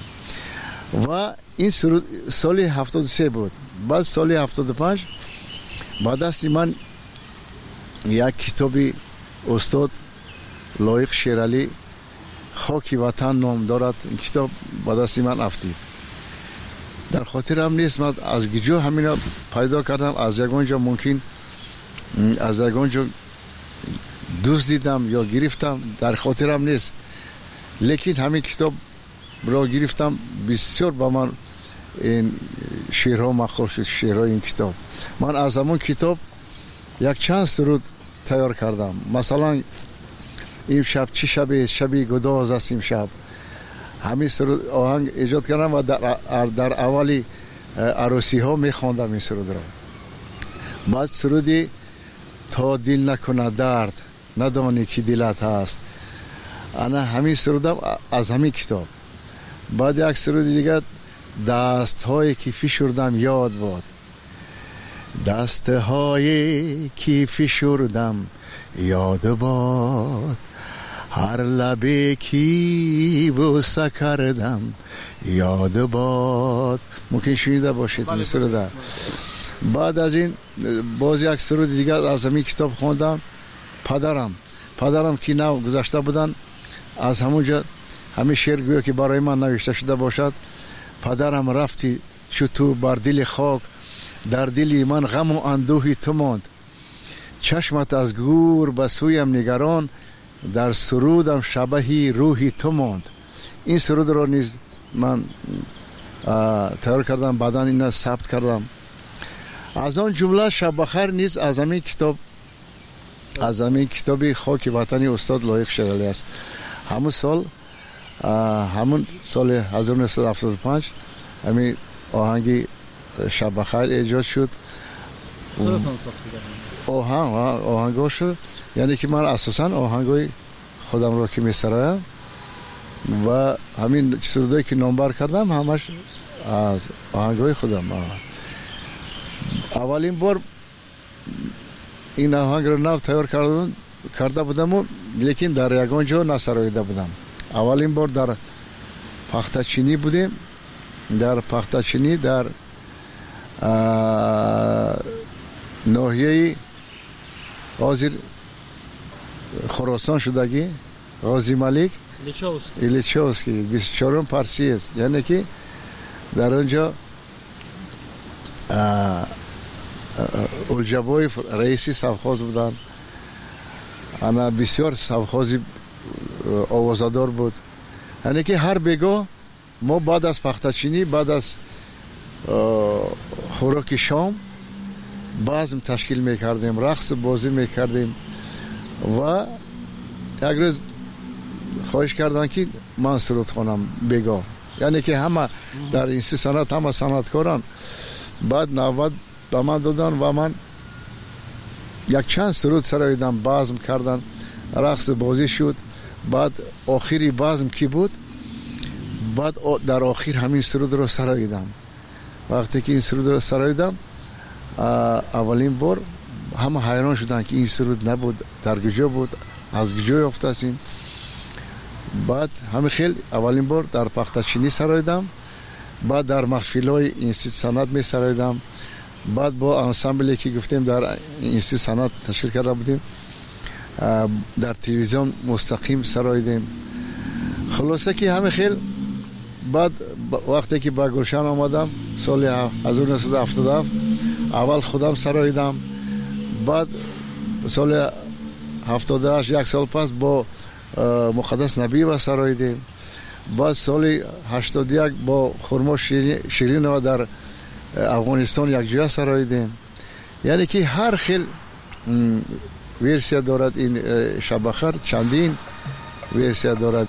و این سرود سال هفتاد و سه بود. بعد سال هفتاد و پنج با دست من یک کتابی استاد لایق شیرالی خاکی وطن نام دارد. این کتاب با دست من افتید. در خاطرم نیست، من از گجو همینا پیدا کردم، از یگانجا ممکن از یگانجا دوست دیدم یا گرفتم، در خاطرم نیست. لیکن همین کتاب را گرفتم، بسیار با من این شعرها مخور شد، شعرهای این کتاب. من از همون کتاب یک چند سرود تیار کردم. مثلا این شب چی شبی شبی گداز است این شب، همین سرود آهنگ ایجاد کردم و در, در اولی عروسی ها میخواندم این سرود را. بعد سرودی تا دل نکنه درد ندانی که دلت هست، انا همین سرودم از همین کتاب. بعد یک سرود دیگه دست های که فشردم یاد باد، دست های که فشردم یاد باد، هر لبی که بوسه کردم یاد باد. ممکن شنیده باشید این سرود. بعد از این باز یک سرود دیگه از همین کتاب خواندم. پدرم پدرم که نو گذشته بودن، از همونجا همین شعر گویا که برای من نوشته شده باشد. پدرم رفتی چو تو بر دل خاک، در دلی من غم و اندوهی تو ماند، چشمت از گور به سویم نگران، در سرودم شبهی روحی تو ماند. این سرود رو نیز من تیار کردم، بعدا این ثبت کردم. از آن جمله شب بخیر نیز از همین کتاب، از همین کتابی خاک وطنی استاد لایق شیرالی است. همون سال همون سال هزار و نهصد و هفتاد و پنج همین آهنگی شب بخیر ایجاد شد. آهنگ آهنگا شد، یعنی که من اساسا آهنگای خودم رو که میسرایم و همین سرودایی که نامبر کردم همش از آهنگای خودم. اولین بار این آهنگ رو نو تیار کردم کرده بودم، لیکن در یگان جا نسراییده بودم. اولین بار در پختچینی بودیم، در پختچینی در ناحیه غازی خراسان شدگی، غازی ملک ایلیچوسکی بیست و چهارم پارچی است، یعنی که در اونجا الجبای رئیسی سفخاز بودن. انا بسیار سفخازی آوازدار بود، یعنی که هر بگاه ما بعد از پختچینی، بعد از خوراک شام بزم تشکیل میکردیم، رقص بازی میکردیم و یک روز خواهش کردن که من سرود خوانم بگاه، یعنی که همه در این سی سنت همه صنعتکاران. بعد نوبت به من دادن و من یک چند سرود سراییدم، بزم کردن، رقص بازی شد. بعد آخری بزم کی بود، بعد در آخر همین سرود رو سراییدم. وقتی که این سرود رو سراییدم اولین بار همه حیران شدن که این سرود نبود، در گجو بود، از گجو یافته است این. بعد همه خیلی اولین بار در پختچینی سراییدم بعد در محفل‌های اینستیتوت صنعت می سراییدم. بعد با انسامبلی که گفتیم در اینستیتوت صنعت تشکیل کرده بودیم در تلویزیون مستقیم سراییدیم. خلاصه که همه خیل. بعد وقتی که با گلشن آمدم سال هزار و نهصد و هفتاد و هفت اول خودم سراییدم. بعد سال هفتاد و هشت یک سال پس با مقدس نبی و سراییدیم. بعد سال هشتاد و یک با خرما شیرین و در افغانستان یک جا سراییدیم. یعنی که هر خیل ورسیا دارد این شبخر، چندین ورسیا دارد.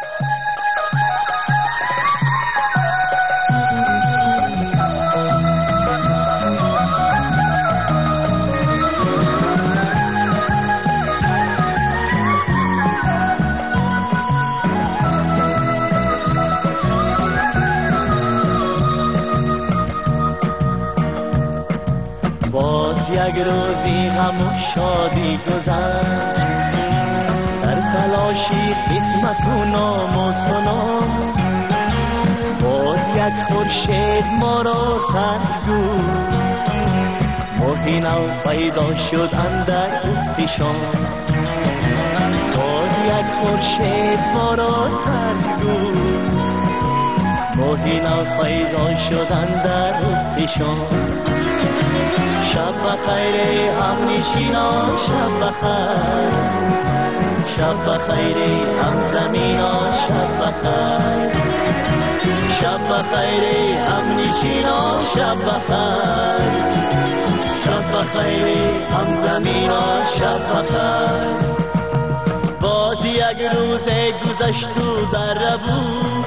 یک روزی غم و شادی گذشت، در تلاشی قسمت و نام و سنام. باز یک خورشید ما را ترک گفت، ماهی نو پیدا شد اندر اختشام. باز یک خورشید ما را ترک گفت، ماهی نو پیدا شد اندر اختشام. شب بخیر هم نشینا، شب بخیر، شب بخیر هم زمینا، شب بخیر، شب بخیر هم نشینا، شب بخیر، شب بخیر هم زمینا، شب بخیر. باز یک روز گذشت و در بود،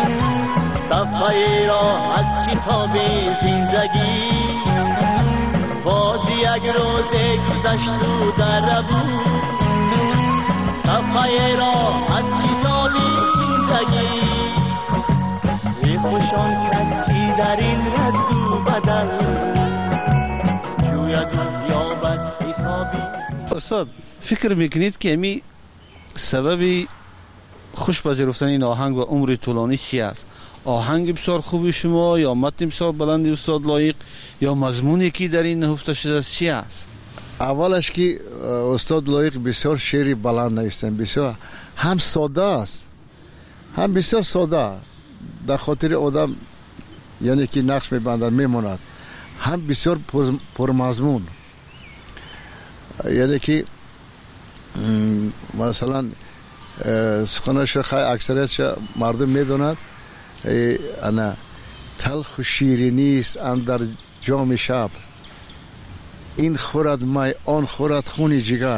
صفحه را از کتاب زندگی. باز یک روز گذشت و در بود، صفحه را از کتاب زندگی. ای خوشان کس کی در این رد و بدل، جوید و یابد حسابی. استاد فکر میکنید که امی سببی خوش پذیرفتن این آهنگ و عمر طولانی چی است؟ آهنگ بسیار خوبی شما یا متن بسیار بلندی استاد لایق یا مضمونی که در این نهفته شده است چی است؟ اولش که استاد لایق بسیار شعری بلند نوشتن، بسیار هم ساده است، هم بسیار ساده در خاطر آدم یعنی که نقش میبندن میموند، هم بسیار پر, پر مضمون. یعنی که مثلا سخنش خیلی اکثریت مردم میدوند انا تلخ و شیرینی است اندر جام شب، این خورد می آن خورد خون جگر.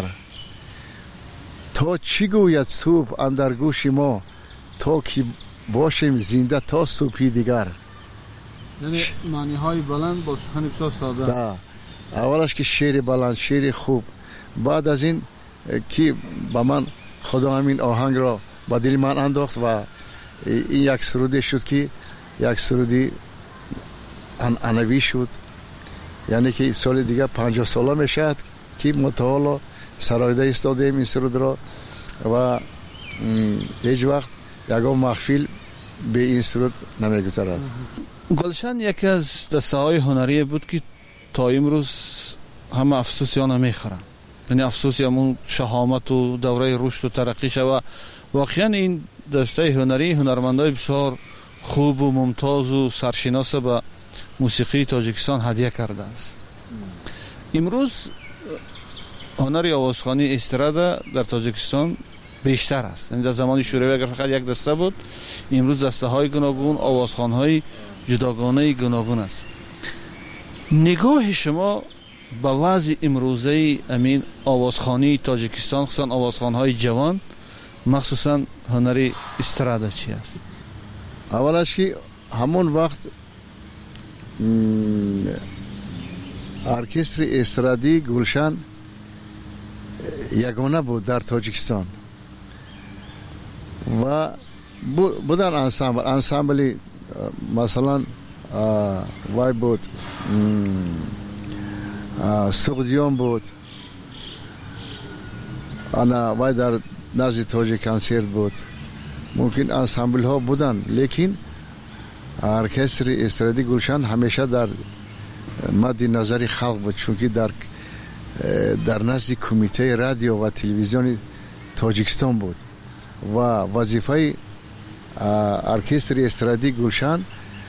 تا چی گوید صبح اندر گوش ما، تا که باشیم زنده تا صبحی دیگر. یعنی معنی های بلند با سخن بسیار ساده. دا اولش که شعر بلند، شعر خوب. بعد از این که با من خدا همین آهنگ را با دل من انداخت و این یک سرودی شد که یک سرودی انوی شد. یعنی که سال دیگه پنجاه ساله میشد که متعالا سرایده استادیم این سرود را و هیچ وقت یکم محفل به این سرود نمیگذرد. گلشن یکی از دسته های هنری بود که تا امروز همه افسوس یا نمیخورن، یعنی افسوس همون شهامت و دوره رشد و ترقی شد. واقعا این دسته هنری هنرمندای بسیار خوب و ممتاز و سرشناس به موسیقی تاجیکستان هدیه کرده است. امروز هنر آوازخوانی استرادا در تاجیکستان بیشتر است. یعنی در زمان شوروی اگر فقط یک دسته بود، امروز دسته های گوناگون، آوازخوان های جداگانه گوناگون است. نگاه شما به وضع امروزه امین آوازخوانی تاجیکستان، خصوصا آوازخوان های جوان، مخصوصا هنری استرادا چی است؟ اولش که همون وقت ارکستر استرادی گلشن یگانه بود در تاجیکستان و بودن انسامبل انسامبلی مثلا وای بود، سوغدیان بود، انا وای در نزد تاجیک کنسرت بود. ممکن انسامبل ها بودن، لیکن ارکستر استرادی گلشن همیشه در مد نظر خلق بود، چون که در در نزد کمیته رادیو و تلویزیون تاجیکستان بود و وظیفه ارکستر استرادی گلشن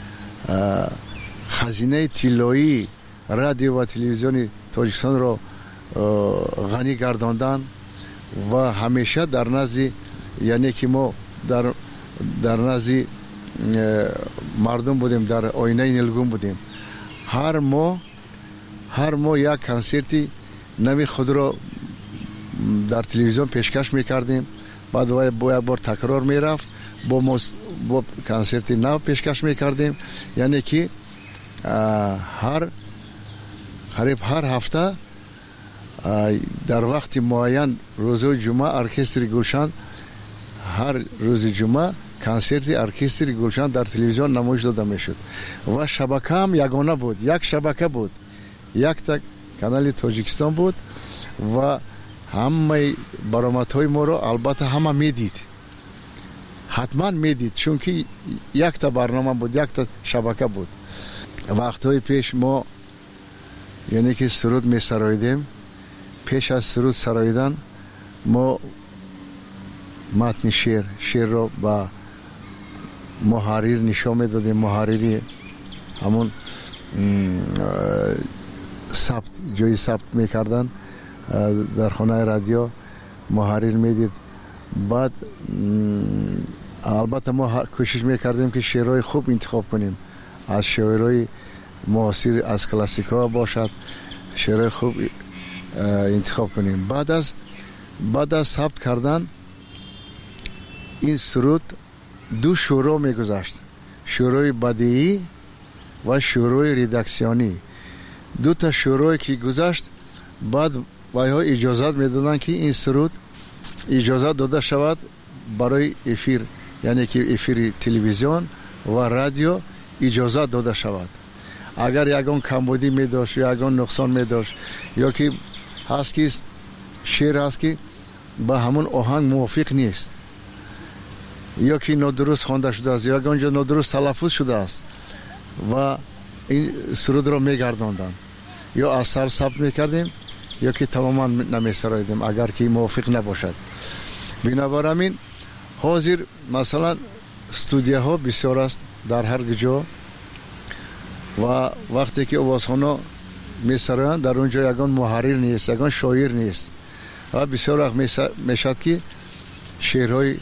خزینه طلایی رادیو و تلویزیون تاجیکستان را غنی گرداندن و همیشه در نزد، یعنی که ما در در نزد مردم بودیم، در آینه نیلگون بودیم. هر ماه هر ماه یک کنسرتی نوی خود را در تلویزیون پیشکش میکردیم، بعد با یک بار تکرار میرفت، با, مص... با کنسرتی نو پیشکش میکردیم. یعنی که هر قریب هر هفته در وقت معین روز جمعه ارکستر گلشن، هر روز جمعه کنسرت ارکستر گلشن در تلویزیون نمایش داده میشد و شبکه هم یگانه بود، یک شبکه بود، یک تا کانال تاجیکستان بود و همه برآمدهای ما رو البته همه میدید، حتما میدید، چون که یک تا برنامه بود، یک تا شبکه بود. وقتهای پیش ما یعنی که سرود می سرایدیم، پیش از سرود سرایدن ما متن شعر شعر رو با محرر نشان میدادیم، محرری همون ثبت جای ثبت میکردن در خانه رادیو محرر میدید. بعد البته ما کوشش میکردیم که شعرهای خوب انتخاب کنیم، از شعرهای معاصر، از کلاسیکا باشد، شعرهای خوب انتخاب کنیم. بعد از بعد از ثبت کردن این سرود دو شروع میگذاشت، شروع بدیعی و شروع ریداکسیونی. دو تا شروعی که گذاشت، بعد وایها اجازت میدادن که این سرود اجازت داده شود برای افیر، یعنی که افیر تلویزیون و رادیو اجازت داده شود. اگر یگان کمبودی می داشت یا یگان نقصان می داشت یا که هست که شعر هست که با همون آهنگ موافق نیست یا که نادرست خوانده شده است یا یگان جا نادرست تلفظ شده است و این سرود را می گرداندن، یا اثر ثبت می کردیم یا که تماما نمی سرایدیم اگر که موافق نباشد. بنابراین حاضر مثلا استودیوها بسیار است در هر جا و وقتی که آوازخوانا می سرایند در اونجا یگان محرر نیست، یگان شاعر نیست و بسیار وقت می شد که شعرهای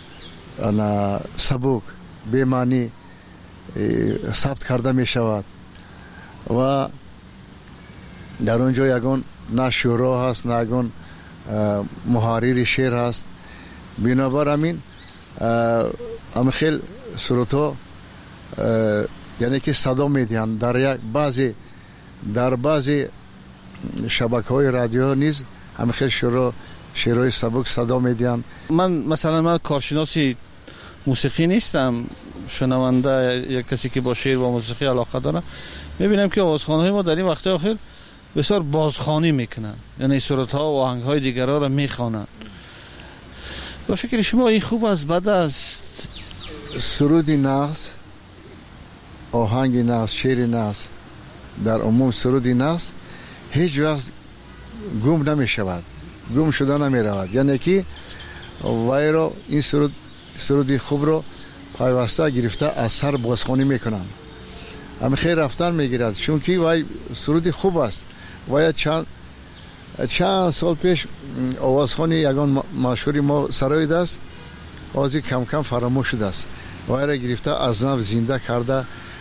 سبک به معنی ثبت کرده می شود و در اونجا یگان نه شعرها هست نه یگان محرر شعر هست. بنابراین هم خیلی سرودها یعنی که صدا میدهند در یک بعضی در بعضی شبکه های رادیو نیز هم خیلی شعر شعرهای سبک صدا میدهند. من مثلا من کارشناسی موسیقی نیستم، شنونده یک کسی که با شعر و موسیقی علاقه داره، میبینم که آوازخوان‌های ما در این وقت اخیر بسیار بازخوانی میکنن، یعنی سرودها و آهنگ‌های دیگرها را میخوانند. و فکر شما این خوب است بد است؟ سرود نغز، آهنگ نغز، شعر نغز، در عموم سرود نغز هیچ وقت گم نمی شود، گم شده نمی رود. یعنی که وای را این سرود سرودی خوب رو پیوسته گرفته از سر بازخوانی میکنن، همه خیر رفتن میگیرد، چون که وای سرودی خوب است. وای چند چند سال پیش آوازخوانی یگان مشهوری ما سرایید است، آزی کم کم فراموش شده است. وای را گرفته از نو زنده کرده،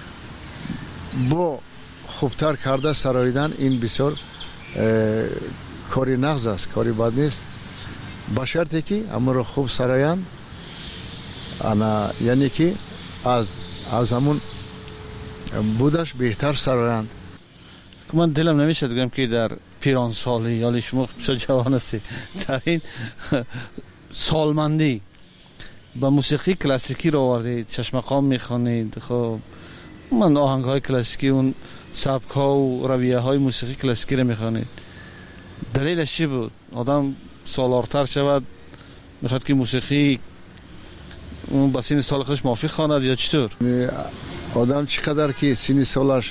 با خوبتر کرده سراییدن. این بسیار کاری نغز است، کاری بد نیست، با شرطی که اما را خوب سرایند، انا یعنی که از از همون بودش بهتر سرایند. من دلم نمیشه بگم که در پیران سالی، یا شما بسیار جوان هستی، در این سالمندی با موسیقی کلاسیکی رو آوردید، چشمقام میخوانید. خب من آهنگ های کلاسیکی، اون سبک ها و رویه های موسیقی کلاسیکی رو میخوانید، دلیلش چی بود؟ آدم سالارتر شود میخواد که موسیقی اون بسین سال خودش موافق خواند یا چطور؟ آدم چقدر که سنی سالش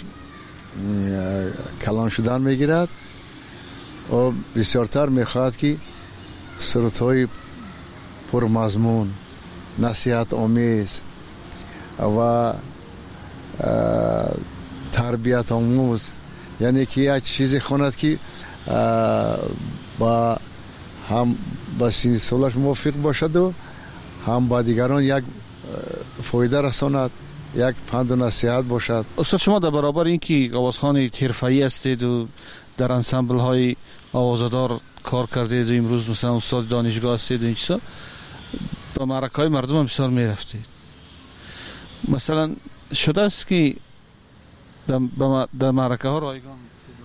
کلان شدن میگیرد و بسیارتر میخواهد که سرودهای پرمضمون، نصیحت آمیز و تربیت آموز، یعنی که یک چیزی خواند که با هم با سنی سالش موافق باشد و هم با دیگران یک فایده رساند، یک پند و نصیحت باشد. استاد شما در برابر اینکه آوازخوان حرفه‌ای هستید و در انسامبل های آوازدار کار کردید و امروز مثلا استاد دانشگاه هستید و این چیزا، با معرکه های مردم هم بسیار میرفتید. مثلا شده است که در, در معرکه ها رایگان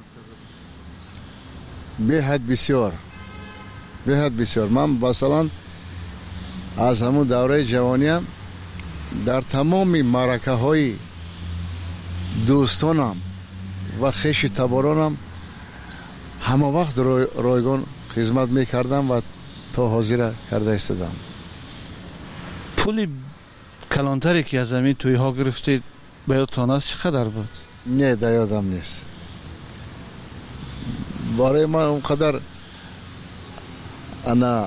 به حد بسیار به حد بسیار. من مثلا از همون دوره جوانیم در تمام معرکه های دوستانم و خیش تبارانم همه وقت رایگان خدمت میکردم و تا حاضر کرده استادم. پولی کلانتری که از همین توی ها گرفتید به یادتان است چقدر بود؟ نه در یادم نیست. برای من اونقدر انا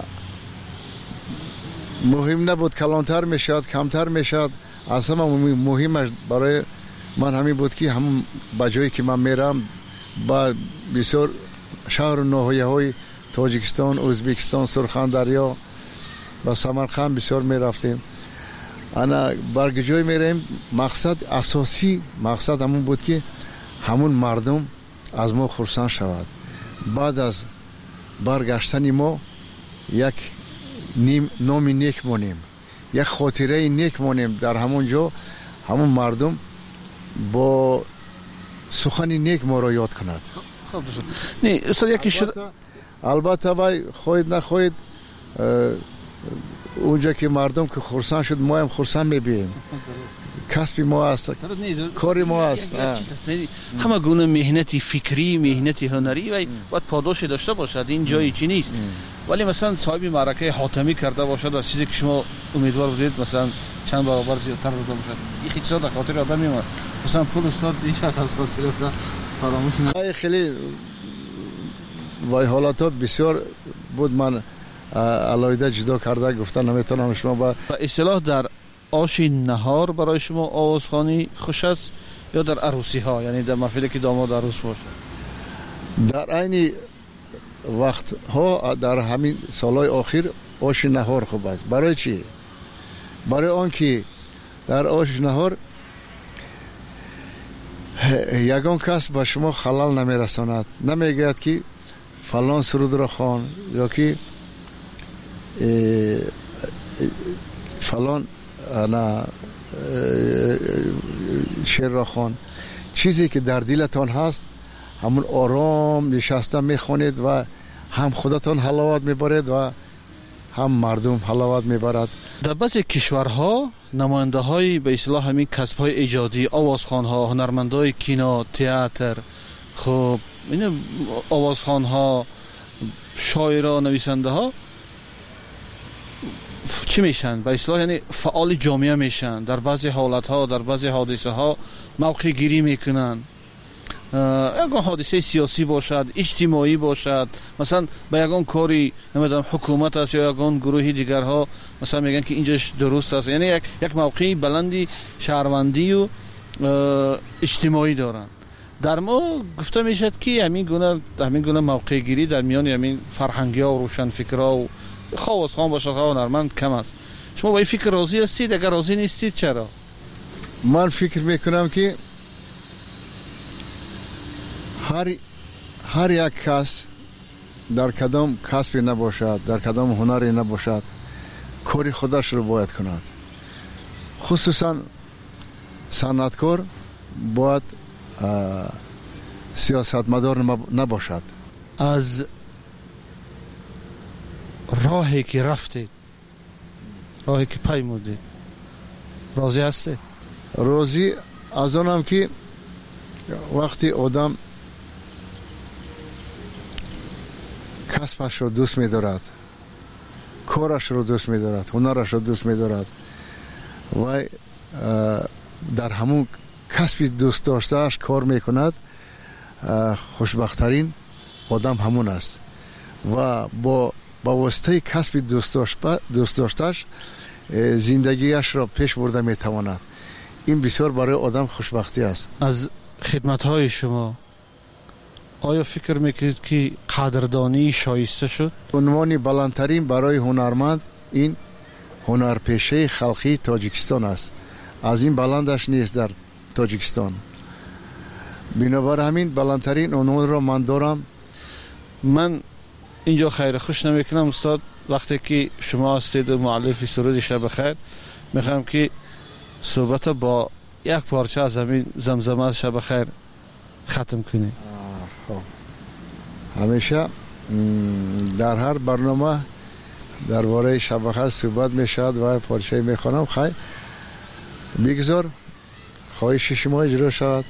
مهم نبود، کلانتر میشد کمتر میشد، اصلا مهمش برای من همین بود که هم با جایی که من میرم با بسیار شهر و ناحیه های تاجیکستان، ازبکستان، سرخاندریا و سمرقند بسیار میرفتیم. انا برگ جای میریم، مقصد اساسی مقصد همون بود که همون مردم از ما خرسند شود. بعد از برگشتن ما یک نیم نامی نیک مونیم، یک خاطره نیک مونیم در همون جا، همون مردم با سخن نیک ما را یاد کند. خب نه استاد یکی شد البته وای خواهید نخواهید اونجا که مردم که خرسند شد ما هم خرسند میبینیم. کسب ما است، کار ما است. همه گونه مهنتی فکری، مهنتی هنری و باید پاداش داشته باشد. این جایی چی نیست. ولی مثلا صاحب معرکه حاتمی کرده باشد از چیزی که شما امیدوار بودید مثلا چند برابر زیادتر داده باشد، این چیزا در خاطر آدم میمونه. مثلا پول استاد این شخص از خاطر آدم فراموش نمیشه. خیلی وای حالات بسیار بود، من علایده جدا کرده گفتن نمیتونم شما با اصطلاح در آش نهار برای شما آوازخوانی خوش است یا در عروسی ها، یعنی در محفلی که داماد عروس باشه؟ در عین وقت ها در همین سالهای آخر آش نهار خوب است. برای چی؟ برای آن که در آش نهار یگان کس به شما خلال نمیرساند، نمیگوید که فلان سرود را خوان یا که فلان نه شعر را خوان. چیزی که در دلتان هست همون آرام نشسته میخوانید و هم خودتان حلاوت میبرید و هم مردم حلاوت میبرد. در بعضی کشورها نماینده های به اصطلاح همین کسب های ایجادی، آوازخوان ها، هنرمندای کینو، تئاتر، خب این آوازخوان ها، شاعرها، نویسنده ها چی میشن؟ به اصطلاح یعنی فعال جامعه میشن. در بعضی حالت ها، در بعضی حادثه ها موقع گیری میکنن. یکان حادثه سیاسی باشد، اجتماعی باشد، مثلا به یکان کاری نمیدونم حکومت است یا یکان گروهی دیگرها مثلا میگن که اینجاش درست است، یعنی یک یک موقعی بلندی شهروندی و اجتماعی دارن. در ما گفته میشد که همین گونه همین گونه موقع گیری در میان همین فرهنگی ها و روشن فکرها و خواص باشد ها هنرمند کم است. شما با این فکر راضی هستید؟ اگر راضی نیستید چرا؟ من فکر میکنم که هر هر یک کس در کدام کسبی نباشد، در کدام هنری نباشد، کاری خودش رو باید کند. خصوصا صنعتکار باید سیاستمدار نباشد. از راهی که رفتید، راهی که پیمودید، راضی هستید؟ راضی از آنم که وقتی آدم کسبش رو دوست می دارد، کارش رو دوست می دارد، هنرش رو دوست می دارد و در همون کسب دوست داشتهش کار میکند، خوشبختترین آدم همون است و با با واسطه کسب دوست داشتهش زندگیش را پیش برده میتواند. این بسیار برای آدم خوشبختی است. از خدمت‌های شما آیا فکر میکنید که قدردانی شایسته شد؟ عنوان بلندترین برای هنرمند این هنرپیشه خلقی تاجیکستان است. از این بلندش نیست در تاجیکستان. بنابر همین بلندترین عنوان را من دارم. من اینجا خیر خوش نمیکنم استاد، وقتی که شما هستید مؤلف سرود شب خیر، میخوام که صحبت با یک پارچه از همین زمزمه شب خیر ختم کنید. همیشه در هر برنامه درباره شب خیر صحبت میشد و پارچه میخوانم. خیر بگذار خواهش شما اجرا شود.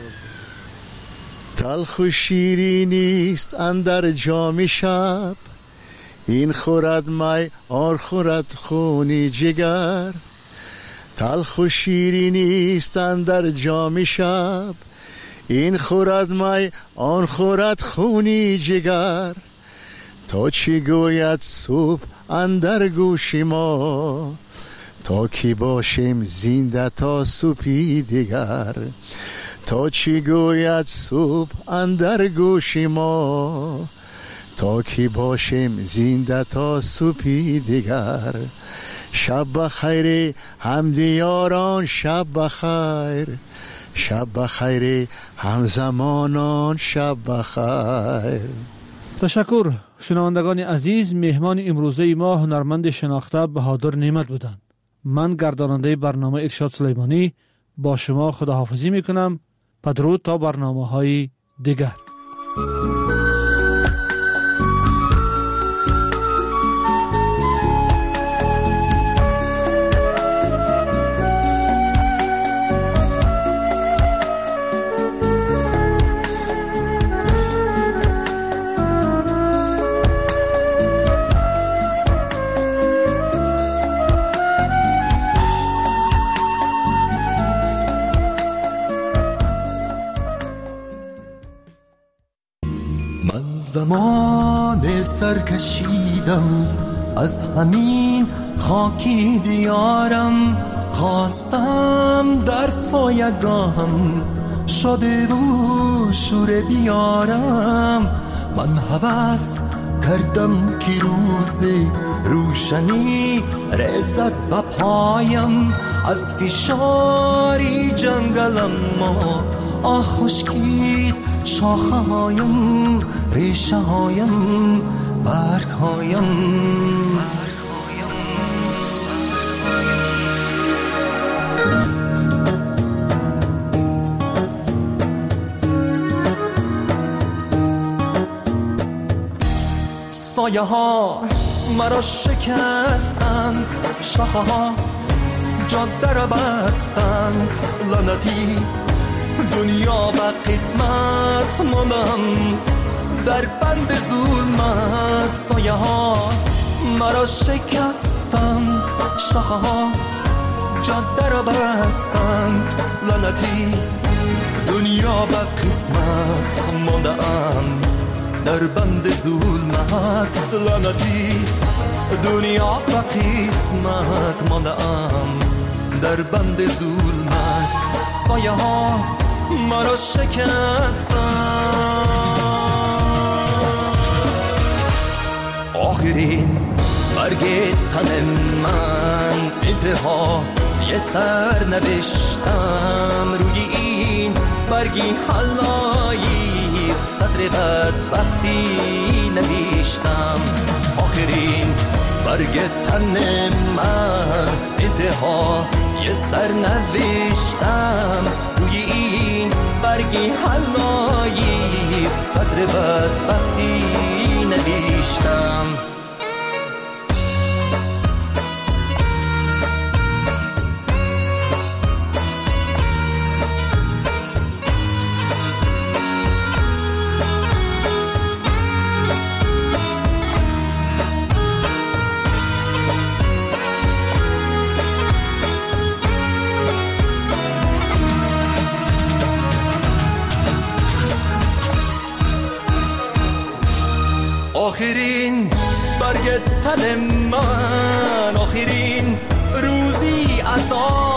تلخ و شیرینی است اندر جام شب، این خورد می آن خورد خونی جگر. تلخ و شیرینی است اندر جام شب، این خورد می آن خورد خونی جگر. تا چی گوید صبح اندر گوش ما، تا کی باشیم زنده تا صبحی دیگر. تا چی گوید صبح اندر گوش ما، تا کی باشیم زنده تا صبحی دیگر. شب بخیر همدیاران، شب بخیر، شب بخیر همزمانان، شب بخیر. تشکر. شنوندگان عزیز، مهمان امروزه ما هنرمند شناخته بهادر نعمت بودند. من گرداننده برنامه ارشاد سلیمانی با شما خداحافظی میکنم. بدرود تا برنامه های دیگر. زمان سرکشیدم از همین خاکی دیارم، خواستم در سایگاهم شده و شور بیارم. من هوس کردم که روز روشنی رسد به پایم، از فشاری جنگلم ما آه خشکید شاخه هایم، ریشه هایم، برگ هایم. سایه ها مرا شکستند، شاخه ها جاده را بستند. لعنتی دنیا و قسمت ماندم در بند ظلمت. سایه ها مرا شکستند، شاخه ها جاده را بستند. لعنتی دنیا و قسمت ماندم در بند ظلمت. لعنتی دنیا و قسمت ماندم در بند ظلمت. سایه ها مرا شکستند. آخرین برگ تن من انتها یه سر نوشتم، روی این برگی حلایی سطر بدبختی نوشتم. آخرین برگ تن من انتها یه سر نوشتم، روی این برگی حلایی صدر بدبختی نوشتم. آخرین برگ تن من، آخرین روزی عذاب